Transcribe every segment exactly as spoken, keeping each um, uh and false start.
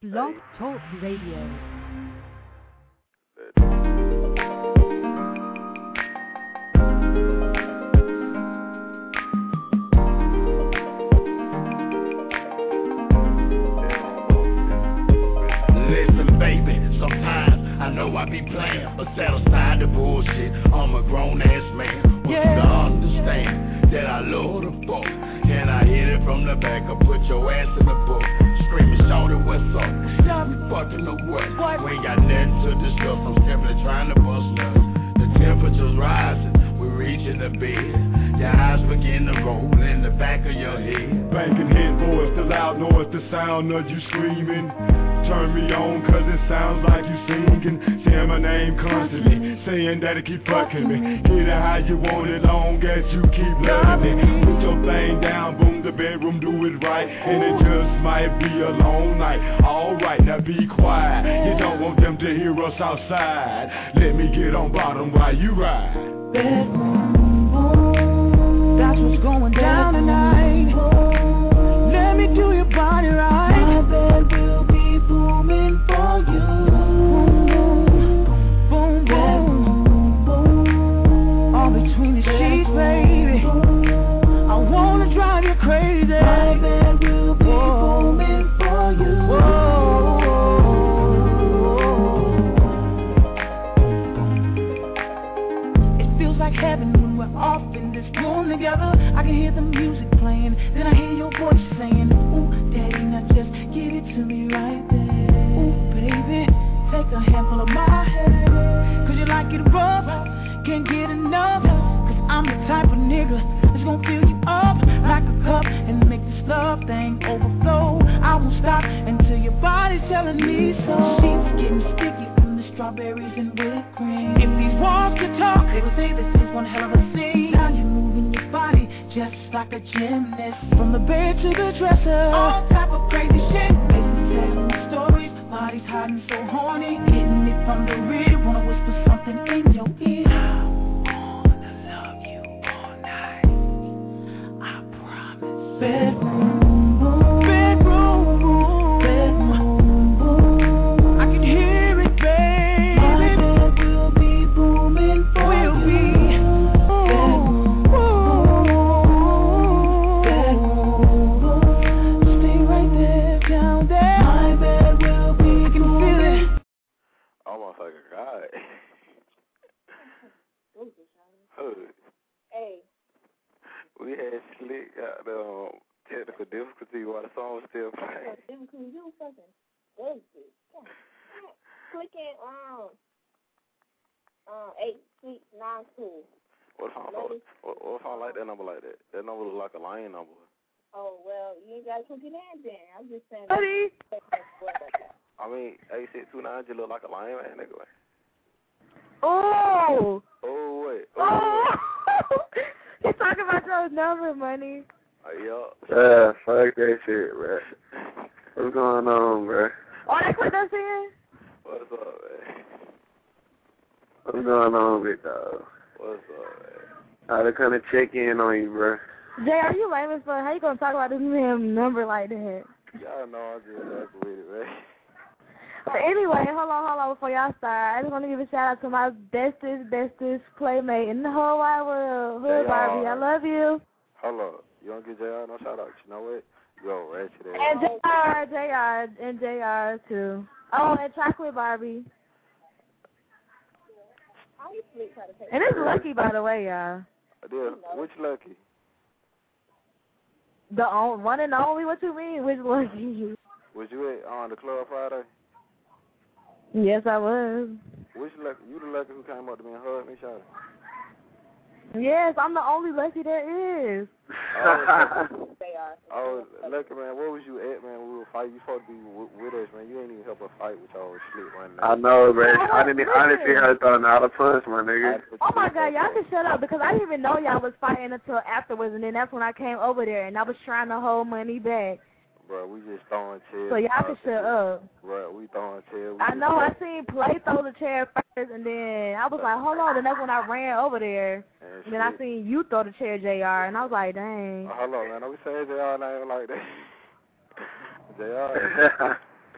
Blog Talk Radio. I know I be playing, but set aside the bullshit. I'm a grown-ass man. Want yeah. you to understand that I love the fuck. Can I hit it from the back or put your ass in the book? Screaming, shout it, what's up? Stop me fucking the what? what? We ain't got nothing to discuss. I'm simply trying to bust nuts. The temperature's rising. We're reaching the bed. Your eyes begin to roll in the back of your head. Banking head voice, the loud noise, the sound of you screaming. Turn me on cause it sounds like you singing. Saying my name constantly, saying that it keep fucking me. Get it how you want it, long as you keep loving it. Put your thing down, boom, the bedroom, do it right. And it just might be a long night. Alright, now be quiet. You don't want them to hear us outside. Let me get on bottom while you ride. Bedroom, that's what's going down tonight. Let me do your body right. My bed will be booming for you. Boom, boom, boom, boom. All between the sheets, baby. I wanna drive you crazy. My bed will be booming for you. Whoa. It feels like heaven when we're off in this room together. I can hear the music playing, then I hear your voice saying, ooh, daddy, now just give it to me right there. Ooh, baby, take a handful of my hair. Cause you like it rough, can't get enough. Cause I'm the type of nigga that's gonna fill you up like a cup and make this love thing overflow. I won't stop until your body's telling me so. Sheets getting sticky from the strawberries and whipped cream. If these walls could talk, they would say this is one hell of a scene. Now you're moving your body just like a gymnast. From the bed to the dresser, all type of crazy shit. Faces telling me stories, bodies hiding so horny. Hitting it from the rear, wanna whisper something in your ear. I wanna love you all night, I promise. Bedroom. Hey. We had Slick got the um, technical difficulty while the song was still playing. Difficulty, you fucking crazy. Clicking um um eight six nine two. What if I don't, what, what if I like that number like that? That number look like a lion number. Oh well, you ain't gotta click it in then. I'm just saying. Buddy. I mean, eight six two nine just look like a lion, man, nigga. Oh. Oh wait. Oh. He's talking about your number, money. Uh, yeah. Yeah, fuck that shit, bro. What's going on, bro? Oh, that's what they're saying? What's up, man? What's going on, big dog? What's up, man? I had to kind of check in on you, bro. Jay, are you lame as fuck? How you gonna talk about this damn number like that? Y'all know I'm just fucking with it, man. But anyway, hold on, hold on before y'all start. I just want to give a shout out to my bestest, bestest playmate in the whole wide world. Hood Barbie, I love you. Hold up. You don't give J R no shout out. You know what? Yo, ratchet ass. And J R, J R, and J R too. Oh, and Chocolate Barbie. And it's Lucky, by the way, y'all. Yeah, which Lucky? The on, one and only. What you mean? Which Lucky? Was you at on the club Friday? Yes, I was. Which Lucky? You the Lucky who came up to me and hugged me, shawty? Yes, I'm the only Lucky there is. Oh, oh, Lucky, man, where was you at, man, when we were fighting? You supposed to be w- with us, man. You ain't even help us fight with y'all shit right now. I know, man. I didn't, I didn't see her throwing out a punch, my nigga. Oh, my God, y'all can shut up, because I didn't even know y'all was fighting until afterwards, and then that's when I came over there, and I was trying to hold money back. Bro, we just throwing chairs. So y'all can shut up. Bro, we throwing chairs. We I know, I seen Play throw the chair first, and then I was like, hold on, and that's when I ran over there. And, and then I seen you throw the chair, J R, and I was like, dang. Oh, hold on, man. Don't be saying J R name like that. J R.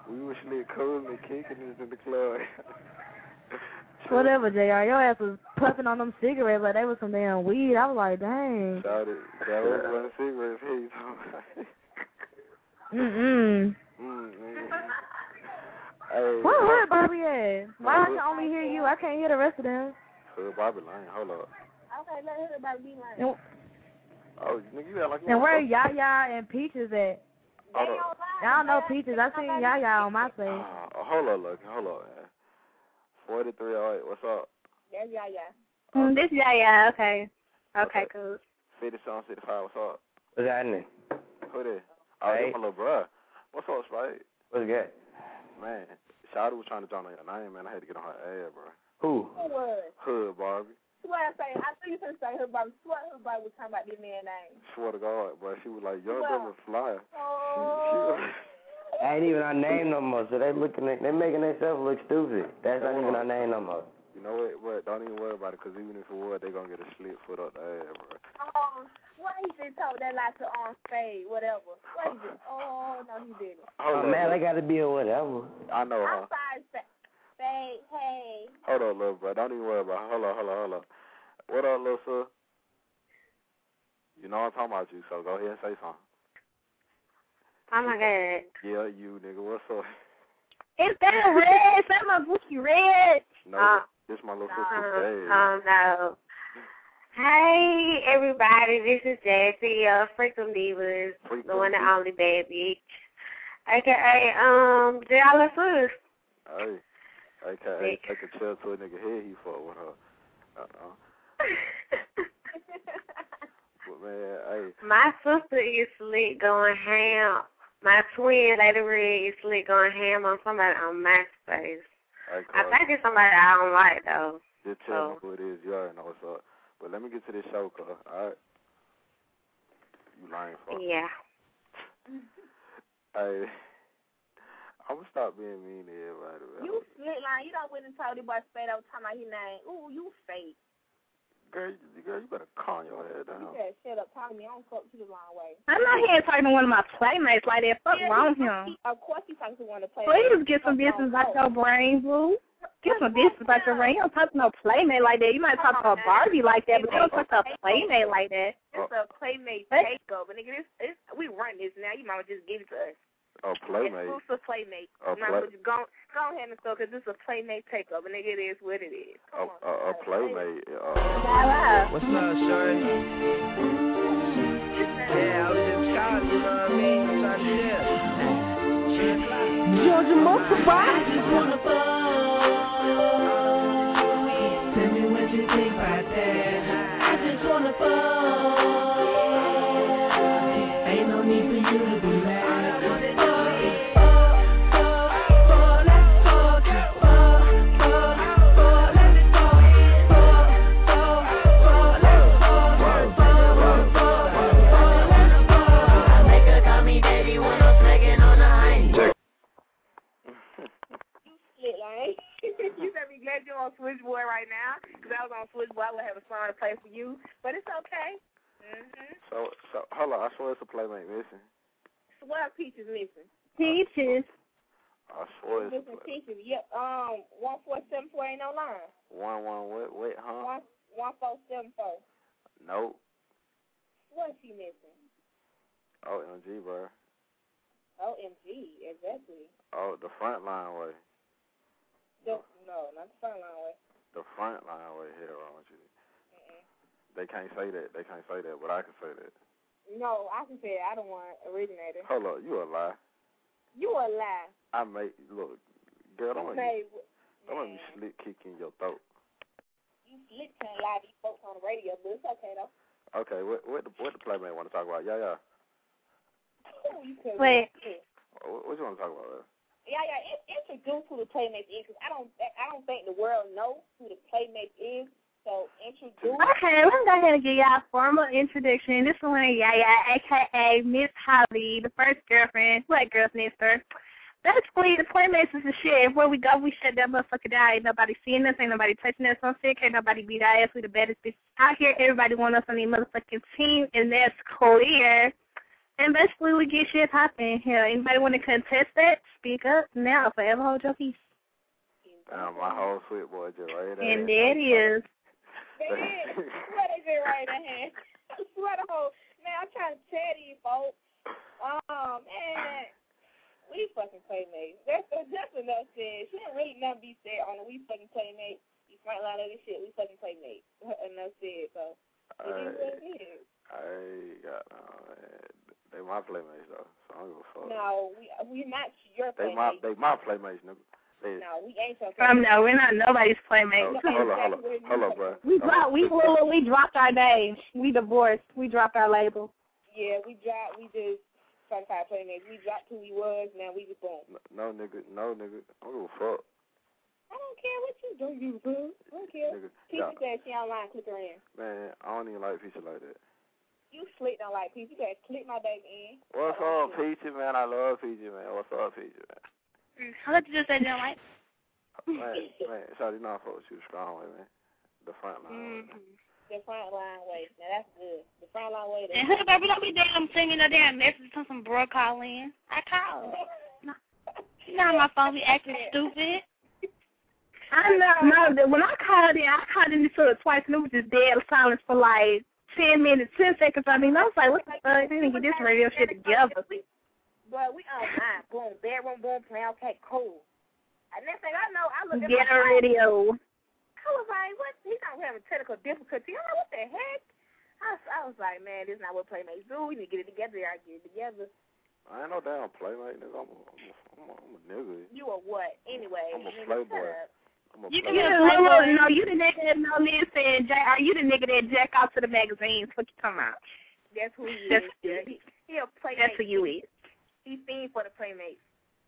We was slick cool and kicking this in the club. Whatever, J R. Your ass was puffing on them cigarettes like they was some damn weed. I was like, dang. Shout it. That was one of the cigarettes here you talking about. Mm-mm. Mm-mm. Hey, Where Hood Barbie at? Why I can only hear you? I can't hear the rest of them. Hood Barbie Lane, hold up. Okay, let Hood Barbie be Lane. Oh, nigga, you act like you And where Yaya and Peaches at? Hold up. I don't know Peaches. I seen Yaya on my face. Uh, hold up, look, hold up, man. forty-three oh eight, what's up? There's Yaya. Mm, this Yaya, okay. Okay, okay. Cool. fifty-seven, fifty-five, what's up? What's happening? Who this? Oh, hey. that's my little bro. What's up, Spike? What's good? Man, Shawty was trying to join on your name, man. I had to get on her ass, bro. Who? Who was? Hood Barbie. Swear to say, I think you should say Hood Barbie. Swear Hood Barbie was talking about this man's name. Swear to God, boy. She was like, young Well, brother flyer. Oh. She, she Ain't even our name no more, so they looking at, they making themselves look stupid. That's not even our name no more. You know what? What? Don't even worry about it, because even if it was, they going to get a slit foot up the ass, bro. Um, what he just told that lie to on Spade, whatever. What he did? Oh, no, he didn't. Oh, Hold man, up, they got to be a whatever. I know, I'm huh? sorry, Spade. Hey. Hold on, little bro. Don't even worry about it. Hold on, hold on, hold on. What up, little sir? You know I'm talking about you, so go ahead and say something. Oh, my God. Yeah, you, nigga. What's up? Is that Red? Is that my Bookie Red? No, uh, this my little no, sister, Jazz. Oh, no. Hey, everybody. This is Jazzy, uh, Freakum Divas, Freakum the one and Divas. only bad bitch. A K A, um, Dallas Sus. Hey, A K A take a chair to a nigga head, he fuck with her. Uh-uh. But, man, hey. My sister is slick going ham. My twin, Lady Red, is slick going ham on somebody on MySpace. Hey, I think it's somebody I don't like, though. Just tell so. me who it is. You already know what's up. But let me get to this show, cuz. All right? You lying fuck. Yeah. Hey, I'm going to stop being mean to everybody, man. You slick line. You don't went and told the boy Spade I was talking about his name. Ooh, you fake. Girl, you, girl, you better calm your head down. You better shut up talking to me. I don't fuck to the wrong way. I'm not here talking to one of my playmates like that. Fuck yeah, wrong with him. Of course you talking to one of the playmates. Please get some business about your brain, boo. Get some business about your brain. You don't talk to no playmate like that. You might talk to a Barbie like that, but you don't talk to a playmate like that. It's a playmate takeover. Nigga, this, it's, we run this now. You might just give it to us. A playmate. Exclusive playmate. A now, play- go, go ahead and start, because this is a playmate takeover. Nigga, it is what it is. A, a, a playmate. Uh, What's up, shorty? Yeah, I was just calling, you know what I mean? I'm trying to chill. Georgia Muscle Box. Tell me what you think about that. I just wanna fuck. Ain't no need for you to be mad. You better be glad you're on Switchboard right now, because I was on Switchboard. I would have a song to play for you, but it's okay. Mm-hmm. So, so hold on. I swear it's a playmate missing. Swear Peaches missing. Peaches. I swear it's a Missing playmate. Peaches. Yep. Um, one four seven four ain't no line. One, one, wait, wait, huh? One one four seven four. Nope. What's she missing? O M G, bro. O M G, exactly. Oh, the front line way. The, no, not the front line way. The front line way. Hell wrong with you. Mm-mm. They can't say that. They can't say that, but I can say that. No, I can say it. I don't want originator. Hold up, you a lie. You a lie. I made look, girl. Don't let me, Made, don't let me slick kick in your throat. You slick can't lie to these folks on the radio, but it's okay though. Okay, what what the what the playmate want to talk about? Yeah, yeah. Ooh, you could Wait. What, what you want to talk about? Man? Yeah, yeah. It, introduce who the Playmates is, because I don't, I don't think the world knows who the Playmates is. So introduce. Okay, let's go ahead and give y'all a formal introduction. This is one of Yaya, a k a. Miss Holly, the first girlfriend, what girl's next door. Basically, the Playmates is the shit. Where we go, we shut that motherfucker down. Ain't nobody seeing us, ain't nobody touching us. I'm sick, ain't nobody beat our ass. We the baddest bitches out here. Everybody want us on the motherfucking team, and that's clear. And basically, we get shit popping here. Anybody want to contest that? Speak up now. Forever hold your peace. Damn, my whole sweet boy just right there. And there it is. They did. What is it right in hand? What a whole man! I'm trying to tell you, folks. Um, man, we fucking playmates. That's that's enough said. She didn't really nothing be said on it. We fucking playmates. You front line of this shit. We fucking playmates. Enough said. So it is what it is. I got no, man. They my playmates though, so I don't give a fuck. No, we we not your they playmates. My, they my playmates, nigga. They, no, we ain't your Um, playmates. no, we're not nobody's playmates. Oh, hold on, hold on, hold on, bro. We dropped, we, we, we dropped our names. We divorced. We dropped our label. Yeah, we dropped, we just certified playmates. We dropped who we was, now we just boom. No, no nigga, no nigga, I don't give a fuck. I don't care what you do, you boo. I don't care. Nigga, Peachy yeah. said she online, click her in. Man, I don't even like Peachy like that. You slick don't like Peachy, you gotta click my baby in. What's up, Peachy, man? I love Peachy, man. What's up, Peachy, man? How did you just say you don't like? Man, man, sorry, not for you strong way, man. The front line. Mm-hmm. The front line way. Now that's good. The front line way. And who baby don't be damn singing a damn message to some bro call in. I called. You know my phone be acting stupid. I know. No, when I called in, I called in to it twice, and it was just dead silence for like ten minutes, ten seconds. I mean, I was like, what the fuck? They didn't get this radio shit together. But we online. Boom. Bedroom, boom, playing. Okay, cool. And next thing I know, I look at Get my a radio. I was like, what? He's not having technical difficulty. I'm like, what the heck? I was, I was like, man, this is not what playmates do. We need to get it together. I get it together. I ain't no damn playmate, nigga. I'm a, I'm a, I'm a, I'm a nigga. You a what? Anyway. I'm a playboy. I'm a You can playboy. get a little, no, you the nigga that no listen, Jack, are you the nigga that jack out to the magazines? What you talking about? That's who he That's is. Yeah. He, he a playmate. That's who you is. He fiend for the playmates.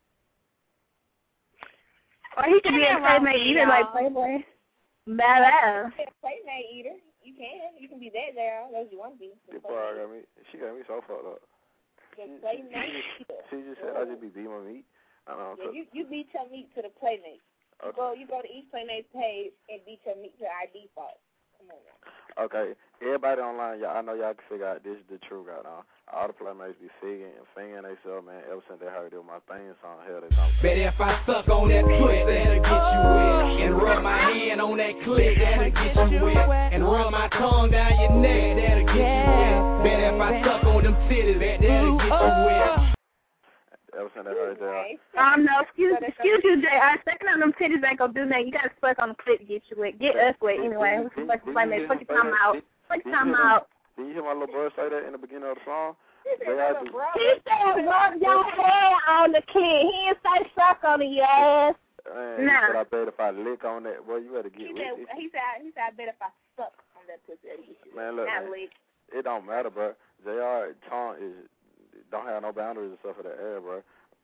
Or he could be a playmate eater like Playboy. Badass. Yeah, playmate eater. You can. You can be that girl. That's what you want to be. This boy got me. She got me so fucked up. The playmate eater. She just said I just be beating my meat. I don't know. Yeah, you, you beat your meat to the playmates. You Okay. go, you go to each playmate's page and beat your meat to our default. Come on now. Okay, everybody online, y'all, I know y'all can figure out this is the truth right now. All the playmates be figging and fingering themselves, man. Ever since they heard it was my theme song, hell, they don't. Bet if I suck on that clip, that'll get you wet. And rub my hand on that clip, that'll get you wet. And rub my tongue down your neck, that'll get you wet. Bet if I suck on them titties, that, that'll get you wet. Ever since they heard that. Um, no, excuse, excuse you, Jay. I second on them titties ain't gonna do nothing. You gotta suck on the clip to get you wet. Get us wet anyway. What's the fucking playmate? Fuck your time out. Fuck your time out. Did you hear my little brother say that in the beginning of the song? He said, rub your hair on the kid. He didn't say suck on the ass. Man, nah. He said, I bet if I lick on that, boy, you better get He with said, it. he said, he said, I bet if I suck on that pussy, that'll get you Man, look, not man, lick. it don't matter, bro. J R tongue is don't have no boundaries and stuff for that air, bro.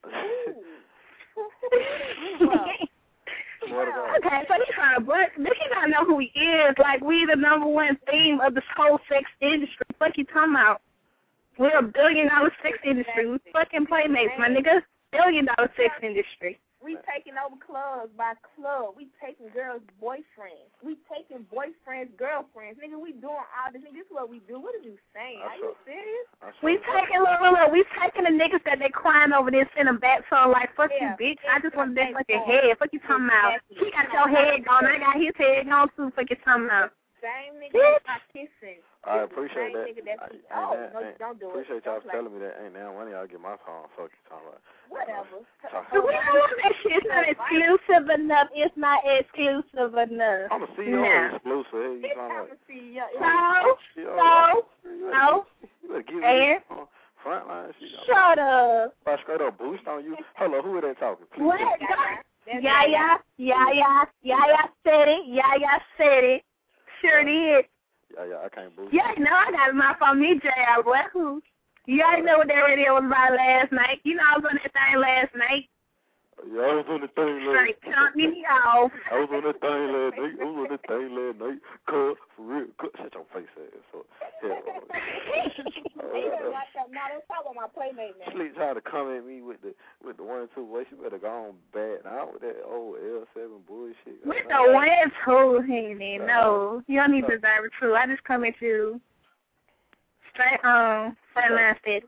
Okay, so he's trying to but this you gotta know who he is. Like we the number one theme of this whole sex industry. Fuck you talking about? We're a billion dollar sex industry. We fucking playmates, my nigga. Billion dollar sex industry. We taking over clubs by club. We taking girls' boyfriends. We taking boyfriends' girlfriends. Nigga, we doing all this. Nigga, this is what we do. What are you saying? Are you serious? We taking look, look, look, we taking the niggas that they crying over this in a back song like fuck Yeah, you, bitch. yeah, I just want that yeah, fucking yeah. head. Fuck you talking about? He got your head gone. I got his head gone too. Fuck you talking about? Same nigga that's not kissing. I appreciate Same that. nigga that's, I, oh, ain't no, that, don't do appreciate it. y'all Don't telling me that. Ain't now one of y'all get my phone. Fuck you talking about. Whatever. So we don't want that shit. It's not exclusive enough. It's not exclusive enough. I'm a C E O nah. exclusive. Hey, you talking I'm about? a C E O. No, no, no. You better give And me uh, frontline shit. shut up. If I straight up boost on you. Hello, who are they talking? Please What? tell me. Yeah, yeah, yeah, yeah, yeah, yeah, said it. Yeah, yeah, said it. Sure did. Yeah, yeah, I can't boost. Yeah, no, I got my phone. Me, J R. What? Who? You already know what that radio was about last night. You know I was on that thing last night. Yeah, I was on the thing last Straight cut me off. I was on the thing last night. I was on the thing last night. Cut, for real. Cut. Shut your face ass. So, yeah. You better watch out. No, don't talk about my playmate, man. Sleep trying to come at me with the with the one two voice. You better go on bad now with that old L seven bullshit. With the one two, honey. No, you don't even deserve it, true. I just come at you straight on, frontline status.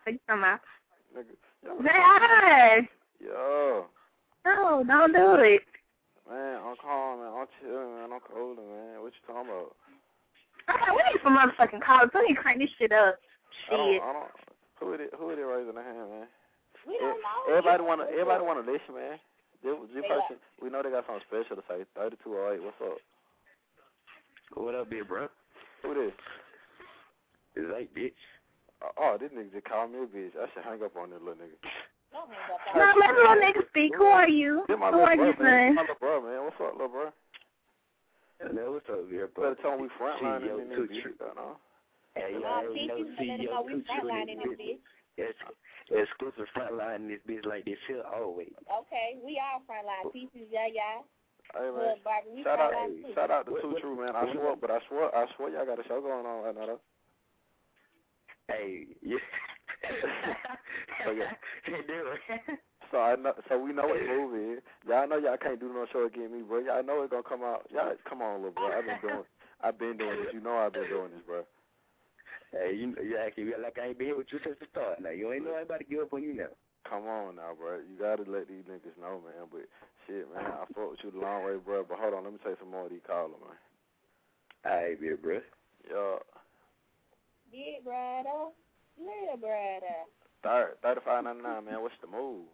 What you talking about? Nigga, Say hi. Yo. No, don't do it. Man, I'm calm, man. I'm chilling, man. I'm cold, man. What you talking about? Alright, we need some motherfucking callers. Let me crank this shit up. I don't, Shit. I don't. Who is it? Who is it raising their hand, man? We don't know. Everybody wanna, everybody wanna listen, man. This, this person, we know they got something special to say. thirty-two oh eight. What's up? What up, big bro? Who this? It's like, bitch. Oh, oh, this nigga just called me a bitch. I should hang up on this little nigga. Don't hang up No, let the little nigga speak. Who are you? This my Who little are bro, you, man. son? My little bro, man. What's up, little bro? Man, what's up, here, bro? Better tell him we frontlining in this bitch, you know? Hey, Uh, I P ain't no Q C let E him O know we two frontline in children, this bitch. Yes, exclusive frontline in this bitch like this here always. Okay, we all frontline. Pieces, yeah, yeah. Hey, man. Good, Barbie. We Shout out, frontline too. shout out to What- Too what- True, man. I what- swear, but I swear, I swear y'all got a show going on right now, though. Hey, yeah. So, yeah. Hey, dude. So I know, so we know what the movie is. Y'all know y'all can't do no show against me, bro. Y'all know it's gonna come out. Y'all, come on, little bro. I've been doing, I've been doing this. You know I've been doing this, bro. Hey, you, you acting like I ain't been here with you since the start. Now you ain't know anybody give up on you now. Come on now, bro. You gotta let these niggas know, man. But shit, man, I fought with you the long way, bro. But hold on, let me take some more of these callers, man. All right, big bro. Yo, Big brother. Little brother. third, thirty-five ninety-nine, man. What's the move?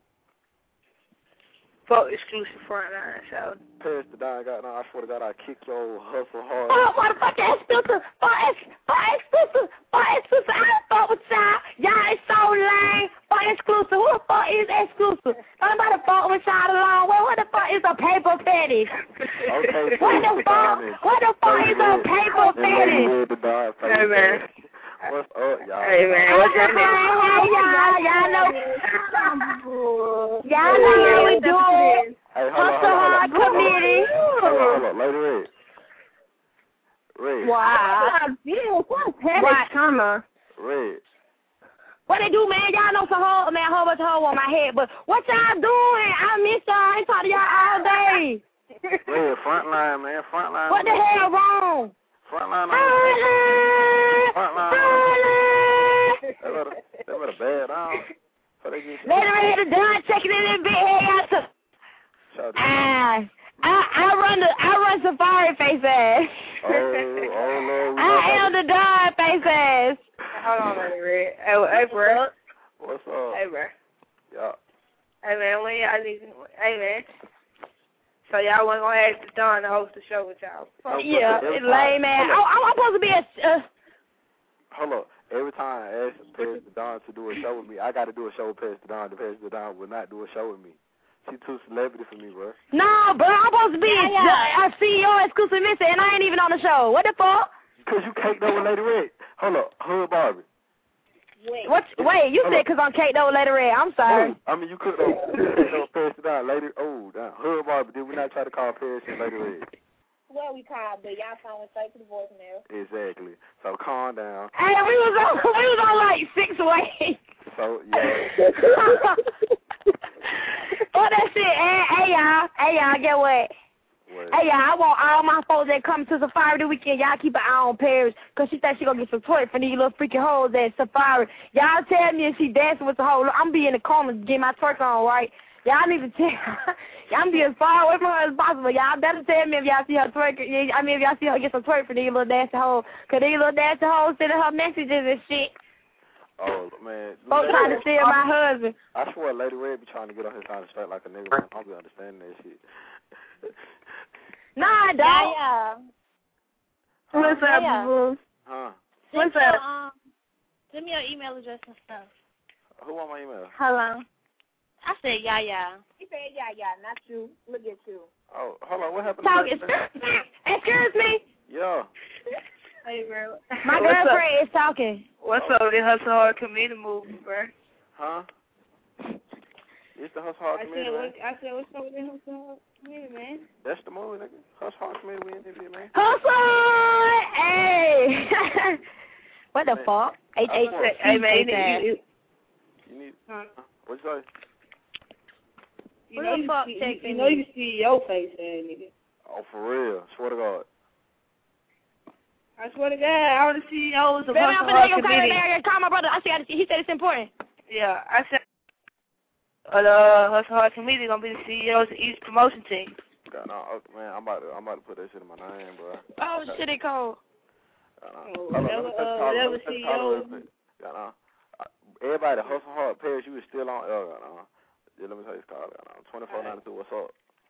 For exclusive frontline, so. Pass the dime, got now. I swear to God, I kick your hustle hard. Oh, motherfucker, exclusive. For ex- for exclusive. For exclusive. I fuck with y'all. Y'all is so lame. For exclusive. Who the fuck is exclusive? Nobody fuck with y'all along. Well, what the fuck is a paper fetish? Okay, What the fuck? What the fuck is a paper fetish? Hey, man. What's up, y'all? Hey, man, what's your name? Hey, y'all. Y'all know. Y'all know how we do it. Hey, hold on, Hustle hold on, Hard hold on. Committee. Hold on, hold on. Lady Red. Red. Wow. What's happening, Thomas? Red. What they do, man? Y'all know some whole, man, a whole bunch of hoes on my head, but what y'all doing? I miss y'all. I ain't talking to y'all all day. Red, frontline, man. Frontline. What the hell wrong? Frontline. Frontline. Frontline. They better, they better bad on. So they get Later I had done checking in this big head out to. Ah, I I run the I run Safari face ass. Oh, oh Lord. I am the dog face ass. Hold on, Lady Red. Hey, hey, bro. What's up? Hey, bro. Yeah. Hey, man, when y'all need, hey, man. So y'all wasn't gonna ask the Don to host the show with y'all? No, Yeah, every it's time- lame, man. hold Oh, up. I'm supposed to be a. Uh, Hold up. Every time I ask Pastor Don to do a show with me, I got to do a show with Pastor Don. The Pastor Don will not do a show with me. She too celebrity for me, bro. no, bro, I'm supposed to be Yeah, yeah. a, a C E O exclusive mister, and I ain't even on the show. What the fuck? Because you caked up with Lady Red. Hold up. Hood Barbie. Wait. What? Wait, you Hold said up. because I'm caked over later red. I'm sorry. Oh, I mean, you could have caked up Pastor Don. Lady, oh, damn. Hood Barbie. Did we not try to call Paris and Lady Red? Well, we called, but y'all phone went straight to the voicemail. Exactly. So calm down. Hey, we was on, we was on like six ways. So, yeah. Fuck that shit. Hey, hey, y'all. Hey, y'all, get what? Wait. Hey, y'all, I want all my folks that come to Safari the weekend, y'all keep an eye on Paris, because she thinks she going to get some toy for these little freaking hoes at Safari. Y'all tell me if she dancing with the hoe. I'm be in the corner getting my twerk on, right? Y'all need to tell y'all be as far away from her as possible. Y'all better tell me if y'all see her twerk. I mean, if y'all see her get some twerk for these little dancing hoes, because these little dancing hoes sending her messages and shit. Oh, man. Folks trying to steal my husband. I swear Lady Red be trying to get on his side straight like a nigga, man. I don't be understanding that shit. Nah, I don't. Yeah, yeah. What's up, Yeah. boo? Huh? What's Send your, up? Um, send me your email address and stuff. Who want my email? Hello. I said, yeah, yeah. He said, yeah, yeah, not you. Look at you. Oh, hold on. What happened Talk, to excuse, excuse me. Yeah. Hey, bro. My What's up? girlfriend is talking. What's up with the Hustle Hard Committee movement, bro? Huh? It's the Hustle Hard I Committee, said, man. what, I said, what's up with the Hustle Hard Committee, man? That's the movie, nigga. Hustle Hard Committee, we in there, man. Hustle! Hey! What the Man. fuck? H H I C. Hey, man, you, you, You need... huh? What'd you say? You Who know the you fuck see, texting you, you know me? you see your face, there, nigga. Oh, for real. Swear to God. I swear to God, I want to see you as a Baby, I'm Hustle finna Hard go call Committee. my call my brother. I see. He said it's important. Yeah, I said uh, Hustle Hard Team Media gonna be the C E Os of each promotion team. God, no, okay, man, I'm about to, I'm about to put that shit in my name, bro. Oh, okay. shit, it cold. Oh, whatever, uh, whatever C E O. God, no. Everybody, Hustle Hard, Paris, you was still on air, God, no. Yeah, let me tell you, Scott, God, no. twenty-four ninety-two, what's up?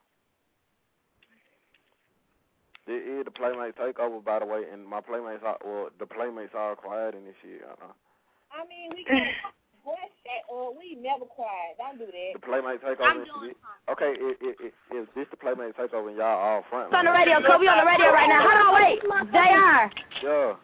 This is the Playmate Takeover, by the way, and my Playmates are, well, the Playmates are quiet in this shit, God, no. I mean, we can't voice that, or we never quiet. Don't do that. The Playmate Takeover. Okay, it, it, it, is this the Playmate Takeover and y'all all front? It's on the radio, Cole. We on the radio right now. Hold on, wait. J R. Yeah.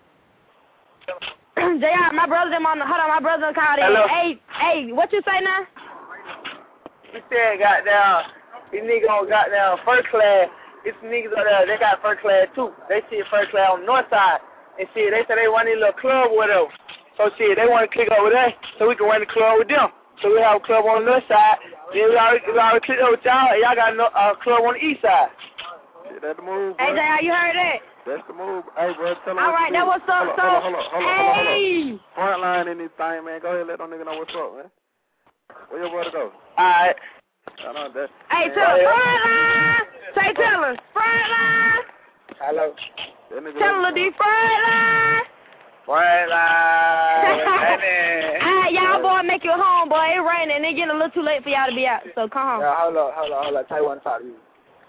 J R, my brother them on the, hold on, my brother called in. Hello. Hey, hey, what you say now? He said, goddamn, these niggas on goddamn first class. It's niggas up there, they got first class too. They see first class on the north side. And shit, they said they run this little club with them. So shit, they want to click over there so we can run the club with them. So we have a club on the north side. Then we already, we already clicked over with y'all, and y'all got a uh, club on the east side. Yeah, that's the move, bro. Hey, J R, you heard that? That's the move. Hey, bro, tell them all right, that what's up, so. Hold on, hold on, hold on, hold on, hey. hold on. Frontline in this thing, man. Go ahead, let them niggas know what's up, man. Where your brother go? All right. I know that. Hey, tell him, frontline. Say, tell him, frontline. Hello. Tell him, D, frontline. Frontline. Alright, y'all boy, make it home, boy. It's raining. It's getting a little too late for y'all to be out, so come home. Yeah, hold on, hold on, hold on. Tell you one talk to you.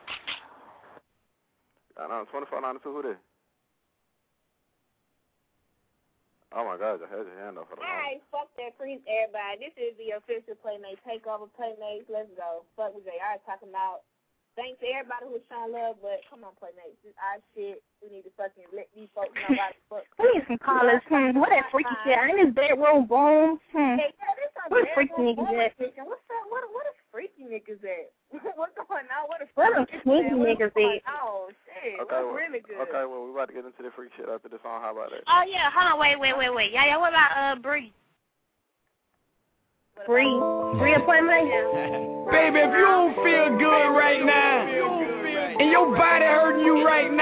I know, twenty-four ninety-two, who this? Oh my God, I had your hand up for the Alright, fuck that, freeze everybody. This is the official Playmate Takeover. Playmates, let's go. Fuck with J R talking about. Thanks to everybody who's showing love, but come on, Playmates. This is our shit. We need to fucking let these folks know about it. Fuck. We need some callers. Hmm, what that freaky shit? I in this bedroom, boom. Hmm. Hey, yeah, this what freaky niggas at? What's up? What what a freaky niggas at? What's going on? What a What a freaky sneaky niggas at? Oh shit, okay, what's well, really good? Okay, well we about to get into the freak shit after this song. How about that? Oh yeah, hold on, wait, wait, wait, wait. Yeah, yeah. What about uh Bree? Bree, Bree a Playmate? Baby, if you don't feel good right now, and your body hurting you right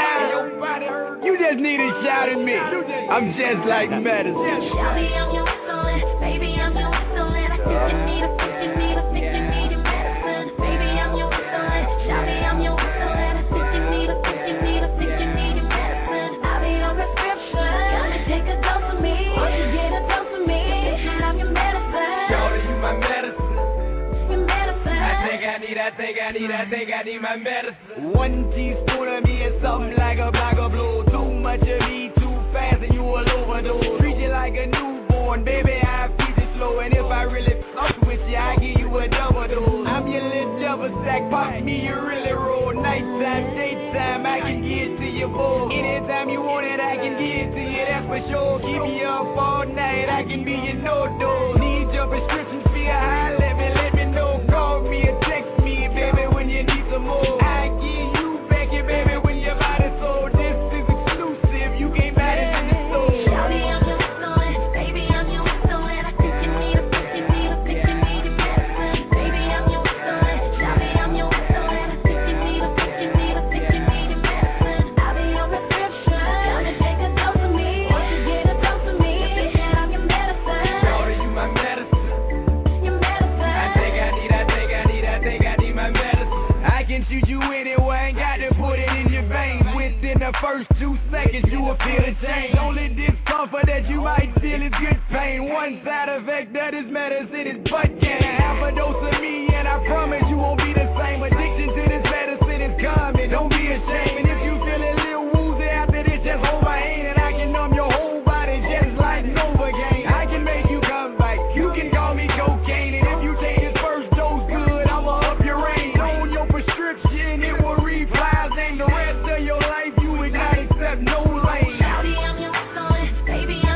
now, you just need to shout at me. I'm just like medicine. Shawty, I'm your excellent. Baby, I'm your excellent. I think you need a, think you need a, think you need a medicine. Baby, I'm your excellent. Shawty, I'm your excellent. I think you need a, think you need a, think you need a medicine. I'll be your prescription. Gotta take a dose of me. Won't you get a dose of me? I'm your medicine. Shawty, you my medicine. Your medicine. I think I need, I think I need, I think I need my medicine. One teaspoon of me is something like a block of blue. Too much of me, too fast, and you will overdose. Treat you like a newborn, baby, I feed it slow. And if I really fuck with you, I give you a double dose. I'm your little double stack, pop me, you really roll. Nighttime, daytime, I can get to you both. Anytime you want it, I can get to you, that's for sure. Keep you up all night, I can be your no-dose. Need your prescription, feel high, let me, let me know. Call me or text me, baby, when you need some more. I give you back your baby when your body's so. This is exclusive, you can't buy this in the store. Shawty, I'm your excellent. Baby, I'm your excellent. I think you need a, think you need a, think you need a medicine. Baby, I'm your excellent. Shawty, I'm your excellent. I think you need a, think you need a, think you need a medicine. I'll be your prescription. Gotta take a dose of me. Won't you get a dose of me? Bitch, I'm your medicine. Shawty, you my medicine. Your medicine. I think I need, I think I need, I think I need my medicine. I can shoot you anywhere, ain't got to put it in your veins. Within the first two seconds, you will feel a change. Only discomfort that you might feel is good pain. One side effect that is medicine is butt candy. Half a dose of me, and I promise you won't be the same. Addiction to this medicine is common, don't be ashamed. And if you feel a little woozy after this, just hold my hand, and I can numb your whole body just like Novocaine. I can make you come back, you can call me cocaine. And if you take this first dose good, I'ma up your range. On your prescription, it will read flies, and the rest of your life you would not accept no lane. Shawty, I'm your excellent. Baby, I'm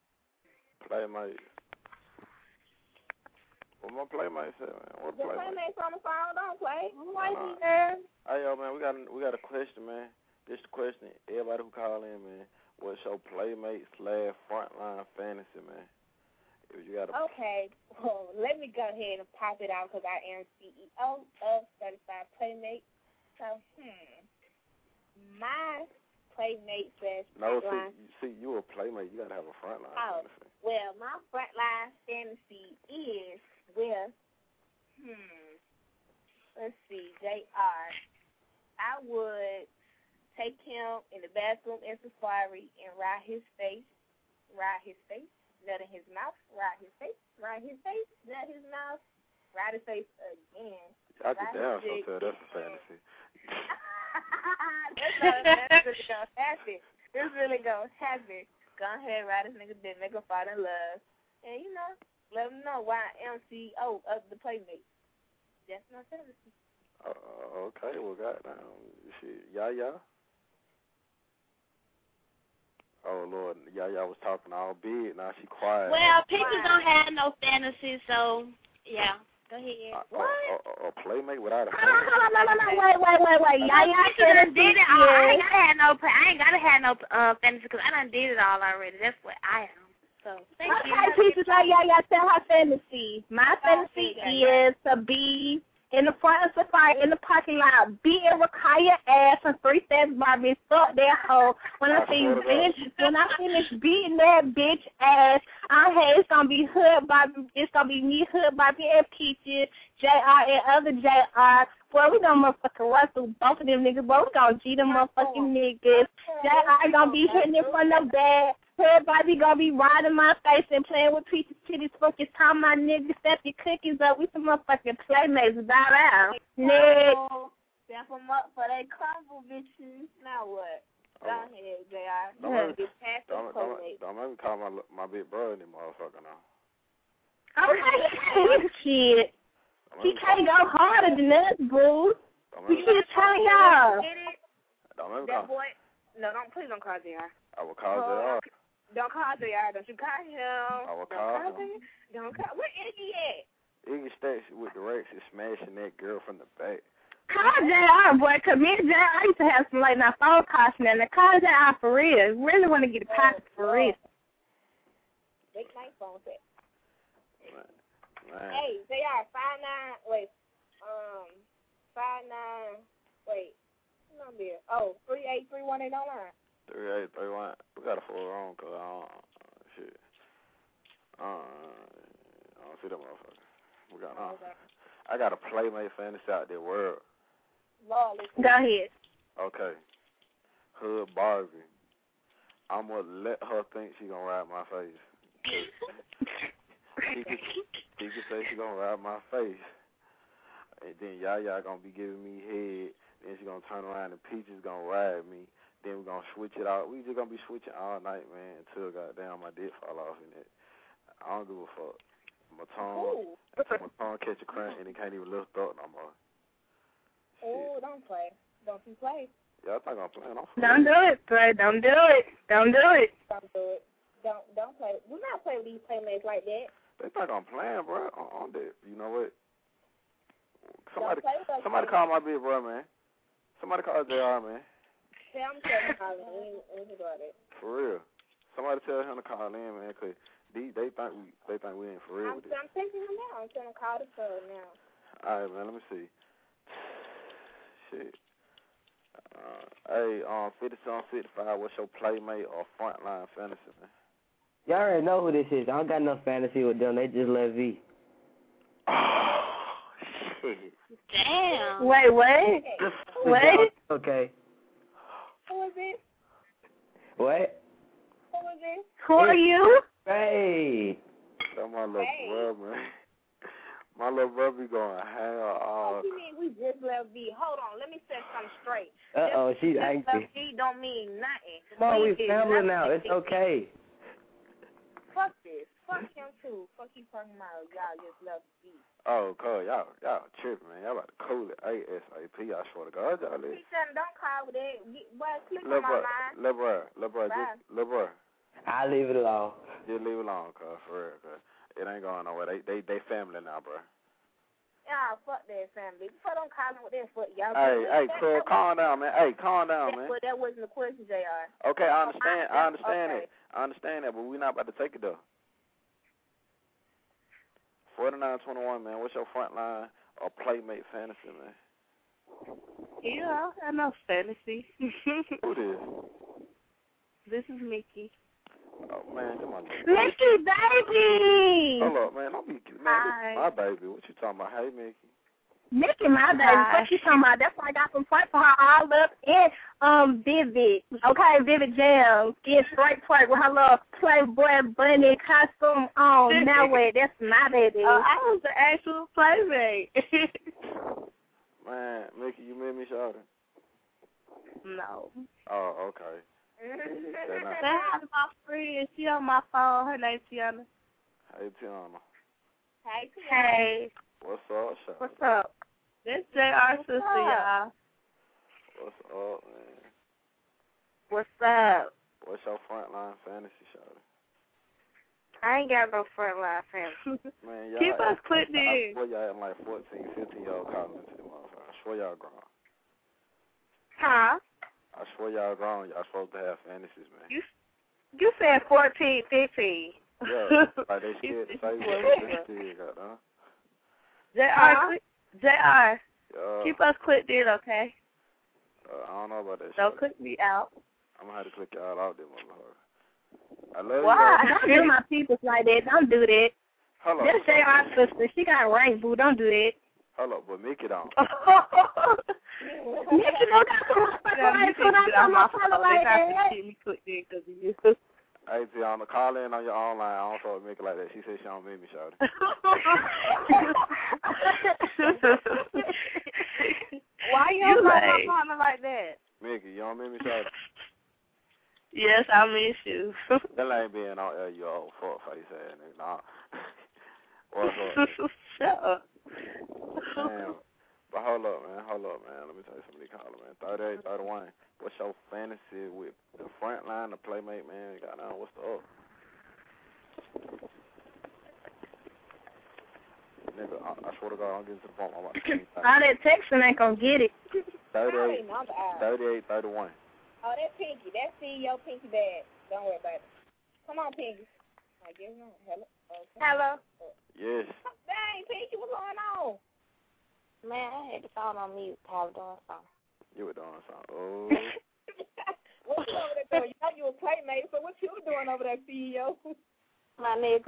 Playmate. What my Playmate said, man? What The Playmate? Playmates on the phone, don't play. Why Nah. he there? Hey, yo, man, we got we got a question, man. This the question. Everybody who call in, man, what's your Playmate slash frontline fantasy, man? If you got a Okay, well, let me go ahead and pop it out because I am C E O of Certified Playmate. So, hmm, my playmate slash No, frontline. see, see, you a playmate. You gotta have a front line. Oh, well, my frontline fantasy is with, hmm, let's see, J R. I would take him in the bathroom in Safari and ride his face, ride his face, nut in his mouth, ride his face, ride his face, nut his mouth, ride his face again. I get down sometimes. That's a fantasy. that's, uh, that's really gonna happen. This really gonna happen. Go ahead, ride this nigga dick, make him fall in love, and you know, let him know why I'm C E O of the Playmate. That's my fantasy. Uh, okay, well, goddamn, shit, Yaya. Oh Lord, Yaya was talking all big. Now she quiet. Well, people don't have no fantasy, so yeah. Go ahead. Uh, what? A, a, a playmate without a Hold on, hold on, no, no, no, wait, wait, wait, wait. Y'all, y'all done did it all. I ain't gotta have no, I ain't gotta have no uh, fantasy because I done did it all already. That's what I am. So thank okay, you. Okay, pieces like y'all, y'all tell her fantasy. My fantasy is to be in the front of Safari, in the parking lot, beating Rakaya ass and three steps Barbie, fuck that hoe. When I see bitch, when I finish beating that bitch ass, I hey, it's gonna be Hood Barbie, it's gonna be me, Hood Barbie, and Peaches, J R, and other J R. Boy, we gonna motherfucking run through both of them niggas, boy, we gonna G them motherfucking niggas. J R gonna be hitting it from the back. Everybody gonna be riding my face and playing with Peaches titties, fucking time my niggas, step your cookies up. We some motherfucking playmates, bow down. Next. Step them up for they crumble, bitches. Now what? Go ahead, J R. Don't, Get past the don't, don't, don't make me call my my big brother any motherfucker now. Okay, kid. He can't go harder than us, boo. We should tell y'all. Don't make me That call. boy, no, don't, please don't call J R. I will call J R. Don't call J R. Don't you call him. I will don't call call him. him. Don't call. Where Iggy at? Iggy Stacks with the Rex is smashing that girl from the back. Call J R, boy, because me and J R used to have some late night phone calls now. Now call J R for real. Really want to get a pocket for real. Late night phone set. Man. Hey, J R, five nine. Wait, um, five nine. Wait, what number? Is? Oh, three eight three one eight online. Three eight three one. We got a four wrong cause I don't shit. Uh, I don't see that motherfucker. We got uh, I got a playmate fantasy out there world. Lawless. Go ahead. Okay. Hood Barbie. I'm gonna let her think she gonna ride my face. She can, she can say she gonna ride my face, and then Yaya gonna be giving me head. Then she gonna turn around and Peaches gonna ride me. Then we're gonna switch it out. We just gonna be switching all night, man, until goddamn my dick fall off in it. I don't give a fuck. My tongue, my tongue catch a cramp and it can't even lift up no more. Oh, don't play. Don't you play. Yeah, I think I'm playing. I'm Don't do it, bro. Don't do it. Don't do it. Don't do it. Don't don't play. We're not playing these playmates like that. They think I'm playing, bro. On, on that, you know what? Somebody, Don't play with us, somebody call my big bro, man. Somebody call J R, man. Say I'm telling you, we ain't about it. For real. Somebody tell him to call in, man, cause they they think we they think we ain't for real I'm, with it. I'm taking him now. I'm trying to call the phone now. All right, man. Let me see. Shit. Uh, hey, um, fifty-seven fifty-five. What's your playmate or frontline fantasy, man? Y'all already know who this is. I don't got no fantasy with them. They just let V. Oh, shit. Damn. Wait, wait. Wait. Okay. Who is this? What? Who is this? Who are you? Hey. That's my little Hey. brother, man. My little brother be going hell all. What you mean we just left V? Hold on, let me set something straight. Uh-oh, just, she's just angry. left V don't mean nothing. Come on, we is family nothing. now. It's okay. Fuck this. Fuck him too. Fuck you talking about y'all just left V. Oh, cool. Y'all, y'all tripping, man. Y'all about to cool it ASAP. I swear to God, y'all is. He said, don't call with that. Boy, click Lil' on my bro, line. Lil' bro, Lil' bro, Bye. just, Lil' bro. I'll leave it alone. Just leave it alone, cuz, for real, cuz. It ain't going nowhere. They, they, they family now, bro. Yeah, fuck that family. Before don't call them with that foot, y'all. Hey, hey, cuz, calm down, man. Hey, calm down, that, man. But that wasn't the question, J R. Okay, I understand. I understand okay. it. I understand that, but we're not about to take it, though. forty-nine twenty-one, man. What's your front line or playmate fantasy, man? Yeah, I know fantasy. Who this? This is Mickey. Oh, man, come on. Mickey, baby! Hold up, man. Don't be, man, Hi. my baby. What you talking about? Hey, Mickey. Mickey, my baby. What you talking about? That's why I got some fight for her all up in um Vivid. Okay, Vivid Jam. Get straight twerk with her little Playboy bunny costume on. Now wait, that's my baby. Uh, I was the actual playmate. Man, Mickey, you made me shout it. No. Oh, okay. Say hi to my friend. She on my phone. Her name's Tiana. Hey, Tiana. Hey, hey. What's up, Shawty? What's up? That's J R sister, y'all. What's up, man? What's up? What's your frontline fantasy, Shawty? I ain't got no frontline fantasy. Man, y'all Keep us clipped I, I in. swear y'all had like fourteen, fifteen year old calling into the motherfucker. I swear y'all grown. Huh? I swear y'all grown. Y'all supposed to have fantasies, man. You you said fourteen, fifteen. Yeah, like they scared to say what they still got, huh? J R, J R, Yeah. keep us clipped in, okay? Uh, I don't know about that. Don't shit. click me out. I'm gonna have to click y'all out there, motherfucker. I love Why? you. Don't do my people like that. Don't do that. Hello. That's J R's sister. She got a rank, boo. Don't do that. Hello, but Mickey don't. Mickey don't got some motherfucker right, so don't come up on like that. Keep me clicked in because of you. Hey, Tiana, call in on your online. I don't fuck with Mickey like that. She said she don't mean me, shawty. Why you, You don't like like- my partner like that? Mickey, you don't mean me, shawty? Yes, I miss you. That ain't being on air, you old fuck face ass nigga. Nah. What's up? Shut up. Damn. But hold up, man. Hold up, man. Let me tell you somebody calling, man. thirty-eight, thirty-one. What's your fantasy with the front line, the playmate, man? Goddamn, what's the up? Nigga, I, I swear to God, I'm getting to the point. I'm about to All that texting ain't gonna get it. thirty-eight, thirty-eight, thirty-one. Oh, that's Pinky. That's C E O Pinky Bad. Don't worry about it. Come on, Pinky. I give him hello. Okay. Hello. Yes. Dang, Pinky, what's going on? Man, I had the phone on mute. I was doing something. You were doing something. Oh. What you over there doing? You know you a playmate, so what you doing over there, C E O? My nigga.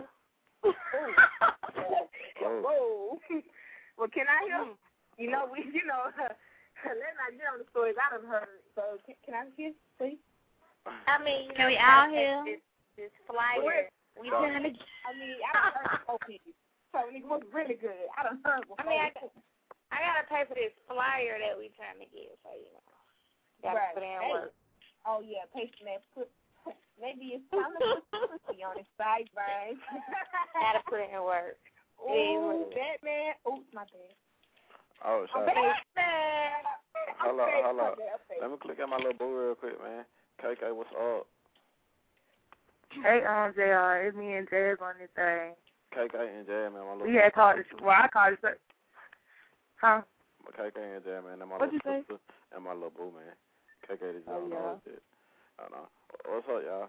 Oh. Whoa. Well, can I hear? You know, we, you know, let's not get on the stories I done heard. So, can, can I hear, please? I mean, you Can know, we we all all hear? here. This flyer. We trying to. I mean, I done heard both people. So, it was really good. I done heard before. I mean, I, I gotta pay for this flyer that we trying to get, so you know, gotta Right. put in Hey. work. Oh, yeah, patient that put, maybe it's time to put pussy on his sideburns. Gotta put in work. Ooh, Batman. Ooh, my bad. Oh, Oh, sorry. Batman. Hold up, Okay, hold up. okay, okay. Let me click on my little boo real quick, man. K K, what's up? Hey, um, J R, it's me and Jazz on this thing. K K and J, man. My little We had called it, well, I called it, huh? My K K and J, man. And my What'd little you say? sister and my little boo, man. K K the Oh, John yeah. knows it. I know. What's up, y'all?